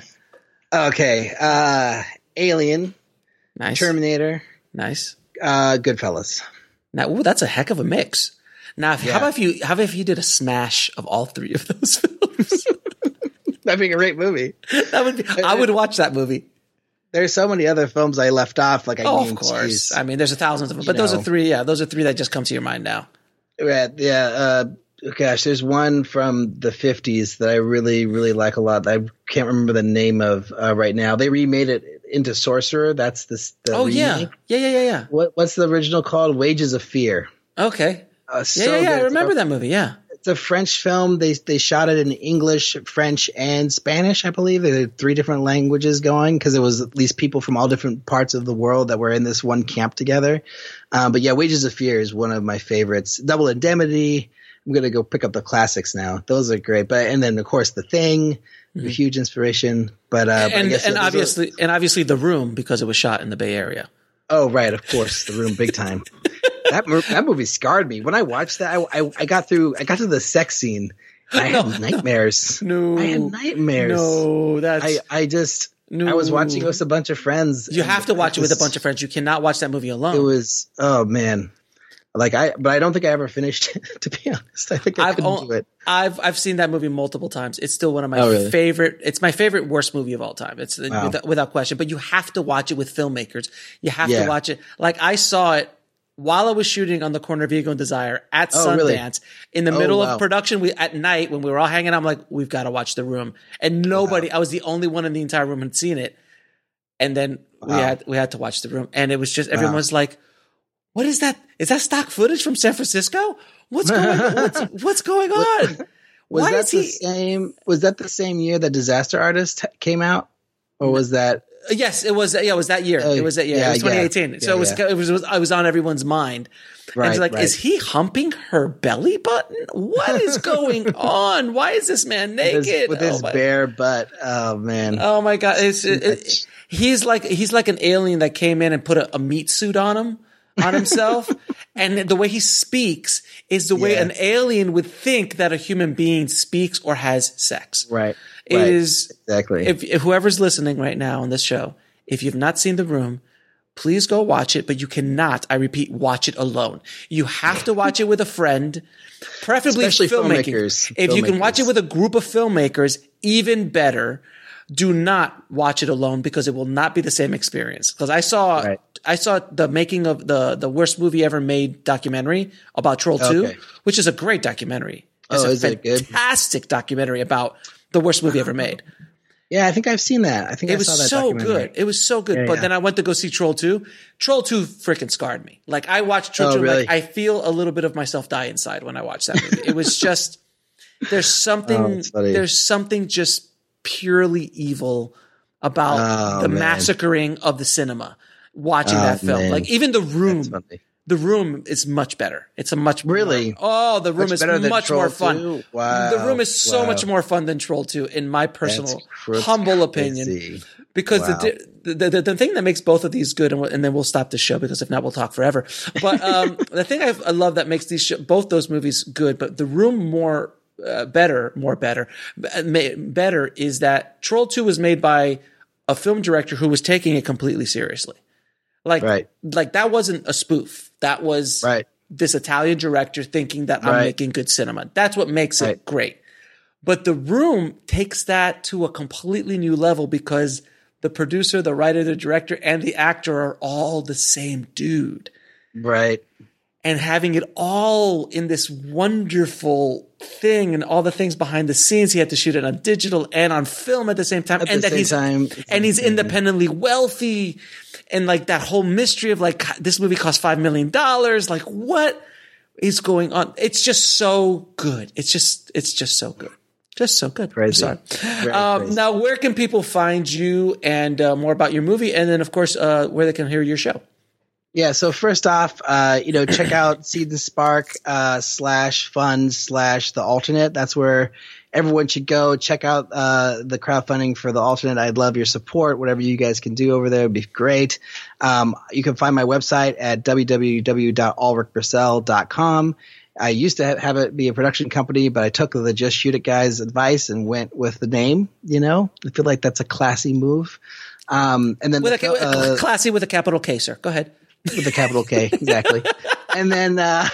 Speaker 3: Okay. Uh, Alien.
Speaker 1: Nice.
Speaker 3: Terminator.
Speaker 1: Nice.
Speaker 3: Uh, Goodfellas.
Speaker 1: Now, ooh, that's a heck of a mix. Now, if,
Speaker 3: Yeah.
Speaker 1: how about if you how about if you did a smash of all three of those films?
Speaker 3: That'd be a great movie.
Speaker 1: That would be. I would watch that movie.
Speaker 3: There's so many other films I left off. Like I
Speaker 1: Oh,
Speaker 3: mean,
Speaker 1: of course.
Speaker 3: geez.
Speaker 1: I mean, there's a thousands of them,
Speaker 3: You
Speaker 1: but those
Speaker 3: know.
Speaker 1: are three. Yeah, those are three that just come to your mind now.
Speaker 3: Yeah, yeah. Uh, gosh, there's one from the fifties that I really, really like a lot. I can't remember the name of uh, right now. They remade it into Sorcerer. That's the, the
Speaker 1: Oh
Speaker 3: remake.
Speaker 1: yeah, yeah, yeah, yeah, yeah.
Speaker 3: What, what's the original called? Wages of Fear.
Speaker 1: Okay.
Speaker 3: Uh,
Speaker 1: Yeah,
Speaker 3: so
Speaker 1: yeah, yeah. I
Speaker 3: good.
Speaker 1: remember
Speaker 3: It's a-
Speaker 1: that movie. Yeah.
Speaker 3: It's a French film. They they shot it in English, French, and Spanish, I believe. There are three different languages going because it was at least people from all different parts of the world that were in this one camp together. Um, but yeah, Wages of Fear is one of my favorites. Double Indemnity. I'm gonna go pick up the classics now. Those are great. But and then of course The Thing, a huge inspiration. But, uh, but I
Speaker 1: and
Speaker 3: guess
Speaker 1: and
Speaker 3: those are-
Speaker 1: obviously and obviously The Room because it was shot in the Bay Area.
Speaker 3: oh right, of course, The Room, big time. that mo- that movie scarred me. When I watched that, I, I I got through. I got to the sex scene. And I had
Speaker 1: No,
Speaker 3: nightmares.
Speaker 1: No,
Speaker 3: I had nightmares.
Speaker 1: No, that's
Speaker 3: I, I just
Speaker 1: no.
Speaker 3: I was watching it with a bunch of friends.
Speaker 1: You
Speaker 3: and
Speaker 1: have to watch it with a
Speaker 3: was-
Speaker 1: bunch of friends. You cannot watch that movie alone.
Speaker 3: It was oh man, like I but I don't think I ever finished it. To be honest, I think I
Speaker 1: I've
Speaker 3: couldn't
Speaker 1: o-
Speaker 3: do it.
Speaker 1: I've I've seen that movie multiple times. It's still one of my
Speaker 3: Oh, really?
Speaker 1: favorite. It's my favorite worst movie of all time. It's
Speaker 3: Wow.
Speaker 1: without, without question. But you have to watch it with filmmakers. You have
Speaker 3: Yeah.
Speaker 1: to watch it. Like I saw it while I was shooting on the corner of Ego and Desire at
Speaker 3: Oh,
Speaker 1: Sundance
Speaker 3: really?
Speaker 1: in the
Speaker 3: Oh,
Speaker 1: middle
Speaker 3: wow.
Speaker 1: of production. We at night when we were all hanging out, I'm like, we've got to watch The Room, and nobody. I was the only one in the entire room had seen it, and then we
Speaker 3: Wow.
Speaker 1: had we had to watch The Room, and it was just everyone
Speaker 3: Wow.
Speaker 1: was like, "What is that? Is that stock footage from San Francisco? What's going on? What's, what's going on?"
Speaker 3: Was
Speaker 1: Why
Speaker 3: that
Speaker 1: is
Speaker 3: the
Speaker 1: he?
Speaker 3: same? Was that the same year that Disaster Artist came out, or was that?
Speaker 1: Yes, it was. Yeah, it was that year.
Speaker 3: Oh,
Speaker 1: it was that year.
Speaker 3: yeah,
Speaker 1: it was twenty eighteen.
Speaker 3: yeah.
Speaker 1: so it was,
Speaker 3: Yeah,
Speaker 1: it was. It was. I was on everyone's mind.
Speaker 3: Right,
Speaker 1: and it's like,
Speaker 3: right.
Speaker 1: is he humping her belly button? What is going on? Why is this man
Speaker 3: With his,
Speaker 1: naked?
Speaker 3: with his
Speaker 1: oh, my,
Speaker 3: bare butt. Oh man.
Speaker 1: oh my god! It's, it, it,
Speaker 3: much.
Speaker 1: he's like he's like an alien that came in and put a, a meat suit on him, on himself, and the way he speaks is the way
Speaker 3: Yeah.
Speaker 1: an alien would think that a human being speaks or has sex.
Speaker 3: Right.
Speaker 1: It
Speaker 3: right.
Speaker 1: is
Speaker 3: exactly.
Speaker 1: if, if whoever's listening right now on this show, if you've not seen The Room, please go watch it, but you cannot, I repeat, watch it alone. You have to watch it with a friend, preferably
Speaker 3: Especially
Speaker 1: filmmaking.
Speaker 3: filmmakers.
Speaker 1: If you can watch
Speaker 3: Filmmakers.
Speaker 1: it with a group of filmmakers, even better. Do not watch it alone because it will not be the same experience. Because I saw,
Speaker 3: Right.
Speaker 1: I saw the making of the the worst movie ever made documentary about Troll Two,
Speaker 3: Okay.
Speaker 1: which is a great documentary. It's
Speaker 3: Oh,
Speaker 1: a
Speaker 3: is it good?
Speaker 1: fantastic documentary about the worst movie ever made.
Speaker 3: Yeah, I think I've seen that. I think
Speaker 1: It
Speaker 3: I
Speaker 1: was
Speaker 3: saw that
Speaker 1: so
Speaker 3: documentary.
Speaker 1: good. It was so good.
Speaker 3: Yeah,
Speaker 1: but
Speaker 3: yeah.
Speaker 1: then I went to go see Troll two. Troll two freaking scarred me. Like I watched Troll
Speaker 3: Oh,
Speaker 1: two,
Speaker 3: really?
Speaker 1: like I feel a little bit of myself die inside when I watch that movie. It was just there's something
Speaker 3: Oh, that's funny.
Speaker 1: there's something just purely evil about
Speaker 3: Oh,
Speaker 1: the
Speaker 3: man.
Speaker 1: massacring of the cinema. Watching
Speaker 3: Oh,
Speaker 1: that film,
Speaker 3: man.
Speaker 1: like even the room,
Speaker 3: That's funny.
Speaker 1: the room is much better. It's a much
Speaker 3: Really?
Speaker 1: more, oh the room
Speaker 3: Much
Speaker 1: is
Speaker 3: better than
Speaker 1: much
Speaker 3: Troll
Speaker 1: more fun.
Speaker 3: two? Wow.
Speaker 1: The room is so
Speaker 3: Wow.
Speaker 1: much more fun than Troll two, in my personal
Speaker 3: That's- that's
Speaker 1: humble opinion.
Speaker 3: crazy.
Speaker 1: Because
Speaker 3: Wow.
Speaker 1: the, the, the the thing that makes both of these good, and, we'll, and then we'll stop the show because if not, we'll talk forever. But um, the thing I, I love that makes these show, both those movies good, but The Room more uh, better, more better, uh, ma- better is that Troll Two was made by a film director who was taking it completely seriously. Like,
Speaker 3: Right.
Speaker 1: like that wasn't a spoof. That was
Speaker 3: Right.
Speaker 1: this Italian director thinking that I'm
Speaker 3: Right.
Speaker 1: making good cinema. That's what makes
Speaker 3: Right.
Speaker 1: it great. But The Room takes that to a completely new level because the producer, the writer, the director, and the actor are all the same dude.
Speaker 3: Right.
Speaker 1: And having it all in this wonderful thing and all the things behind the scenes, he had to shoot it on digital and on film at the same time.
Speaker 3: At
Speaker 1: and
Speaker 3: the
Speaker 1: that
Speaker 3: same
Speaker 1: he's
Speaker 3: time, it's
Speaker 1: and he's
Speaker 3: insane.
Speaker 1: independently wealthy, and like that whole mystery of like this movie cost five million dollars. Like what is going on? It's just so good. It's just it's just so good. Just so good.
Speaker 3: Crazy.
Speaker 1: I'm sorry.
Speaker 3: Very
Speaker 1: Um,
Speaker 3: crazy.
Speaker 1: now, where can people find you and uh, more about your movie, and then of course uh, where they can hear your show?
Speaker 3: Yeah, so first off, uh, you know, check out Seed and Spark uh, slash fund slash the alternate. That's where everyone should go. Check out uh, the crowdfunding for the alternate. I'd love your support. Whatever you guys can do over there would be great. Um, you can find my website at w w w dot ulrich bursell dot com. I used to have it be a production company, but I took the Just Shoot It guys' advice and went with the name. You know, I feel like that's a classy move. Um, and then
Speaker 1: with
Speaker 3: the,
Speaker 1: a,
Speaker 3: uh,
Speaker 1: classy with a capital K, sir. Go ahead.
Speaker 3: With a capital K, exactly. And then uh,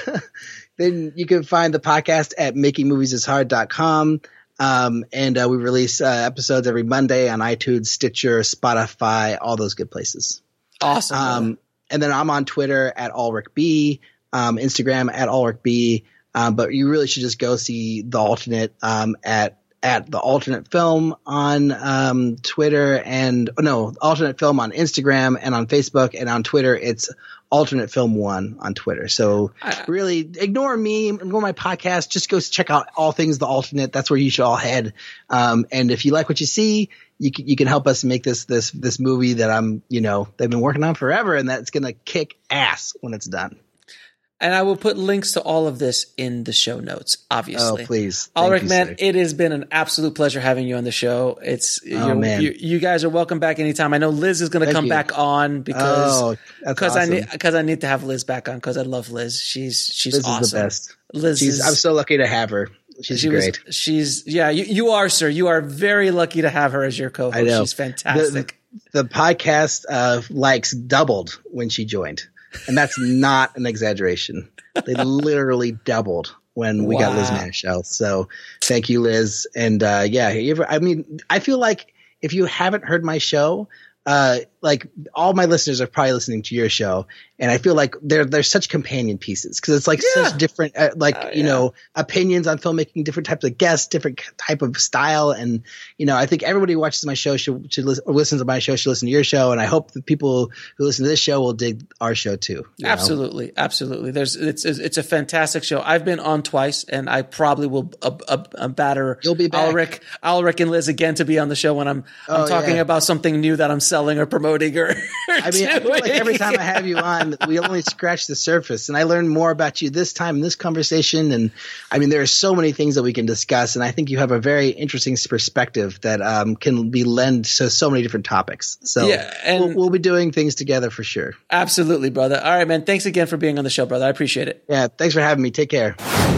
Speaker 3: then you can find the podcast at making movies is hard dot com. Um, and uh, we release uh, episodes every Monday on iTunes, Stitcher, Spotify, all those good places.
Speaker 1: Awesome.
Speaker 3: Um, and then I'm on Twitter at UlrichB, um, Instagram at UlrichB. Um, but you really should just go see The Alternate um, at at The Alternate Film on um, Twitter and – no, Alternate Film on Instagram and on Facebook, and on Twitter it's Alternate Film one on Twitter. So really ignore me, ignore my podcast. Just go check out all things The Alternate. That's where you should all head. Um, and if you like what you see, you can, you can help us make this this this movie that I'm – you know, they've been working on forever, and that's going to kick ass when it's done.
Speaker 1: And I will put links to all of this in the show notes, obviously.
Speaker 3: Oh, please.
Speaker 1: Ulrich,
Speaker 3: you,
Speaker 1: man,
Speaker 3: sir.
Speaker 1: It has been an absolute pleasure having you on the show. It's
Speaker 3: oh,
Speaker 1: you're,
Speaker 3: man.
Speaker 1: You, you guys are welcome back anytime. I know Liz is going to come
Speaker 3: you.
Speaker 1: back on because
Speaker 3: oh,
Speaker 1: because
Speaker 3: awesome.
Speaker 1: I need because I need to have Liz back on because I love Liz. She's she's
Speaker 3: Liz
Speaker 1: awesome.
Speaker 3: is the best.
Speaker 1: Liz
Speaker 3: she's,
Speaker 1: is,
Speaker 3: I'm so lucky to have her. She's
Speaker 1: she
Speaker 3: great.
Speaker 1: Was, she's yeah. You, you are, sir. You are very lucky to have her as your co-host.
Speaker 3: I know.
Speaker 1: She's fantastic.
Speaker 3: The, the podcast uh, likes doubled when she joined, and that's not an exaggeration. They literally doubled when we wow. got Liz Manischel. So thank you, Liz. And uh, yeah, you ever, I mean, I feel like if you haven't heard my show, uh, like all my listeners are probably listening to your show, and I feel like they're they're such companion pieces because it's like yeah. such different, uh, like uh, you yeah. know, opinions on filmmaking, different types of guests, different type of style, and you know, I think everybody who watches my show should should listen, or listens to my show should listen to your show, and I hope the people who listen to this show will dig our show too.
Speaker 1: Absolutely, know? absolutely. There's it's it's a fantastic show. I've been on twice, and I probably will uh, uh, uh, batter.
Speaker 3: You'll be back.
Speaker 1: Ulrich, Ulrich and Liz again to be on the show when I'm I'm oh, talking yeah. about something new that I'm selling or promoting or.
Speaker 3: I mean, I feel like every time I have you on, we only scratch the surface, and I learned more about you this time in this conversation. And I mean, there are so many things that we can discuss, and I think you have a very interesting perspective that um, can be lend to so many different topics. So
Speaker 1: yeah, and
Speaker 3: we'll, we'll be doing things together for sure.
Speaker 1: Absolutely, brother. All right, man. Thanks again for being on the show, brother. I appreciate it.
Speaker 3: Yeah, thanks for having me. Take care.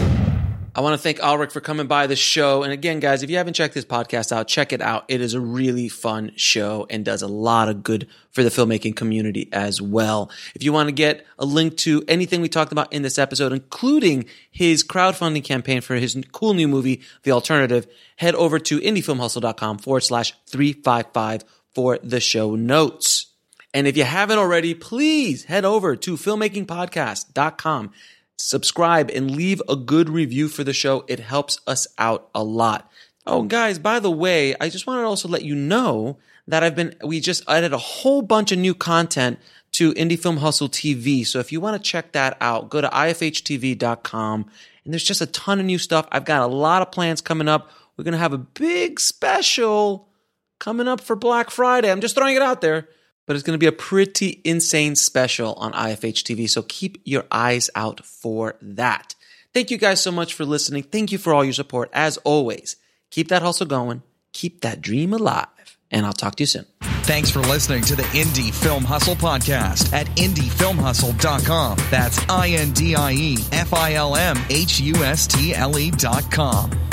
Speaker 1: I want to thank Ulrich for coming by the show. And again, guys, if you haven't checked this podcast out, check it out. It is a really fun show and does a lot of good for the filmmaking community as well. If you want to get a link to anything we talked about in this episode, including his crowdfunding campaign for his cool new movie, The Alternative, head over to indiefilmhustle.com forward slash 355 for the show notes. And if you haven't already, please head over to filmmaking podcast dot com. Subscribe and leave a good review for the show. It helps us out a lot. Oh, guys, by the way, I just wanted to also let you know that I've been, we just added a whole bunch of new content to Indie Film Hustle T V. So if you want to check that out, go to I F H T V dot com. And there's just a ton of new stuff. I've got a lot of plans coming up. We're going to have a big special coming up for Black Friday. I'm just throwing it out there. But it's going to be a pretty insane special on I F H T V, so keep your eyes out for that. Thank you guys so much for listening. Thank you for all your support. As always, keep that hustle going, keep that dream alive, and I'll talk to you soon.
Speaker 2: Thanks for listening to the Indie Film Hustle podcast at indie film hustle dot com. That's I N D I E F I L M H U S T L E dot com.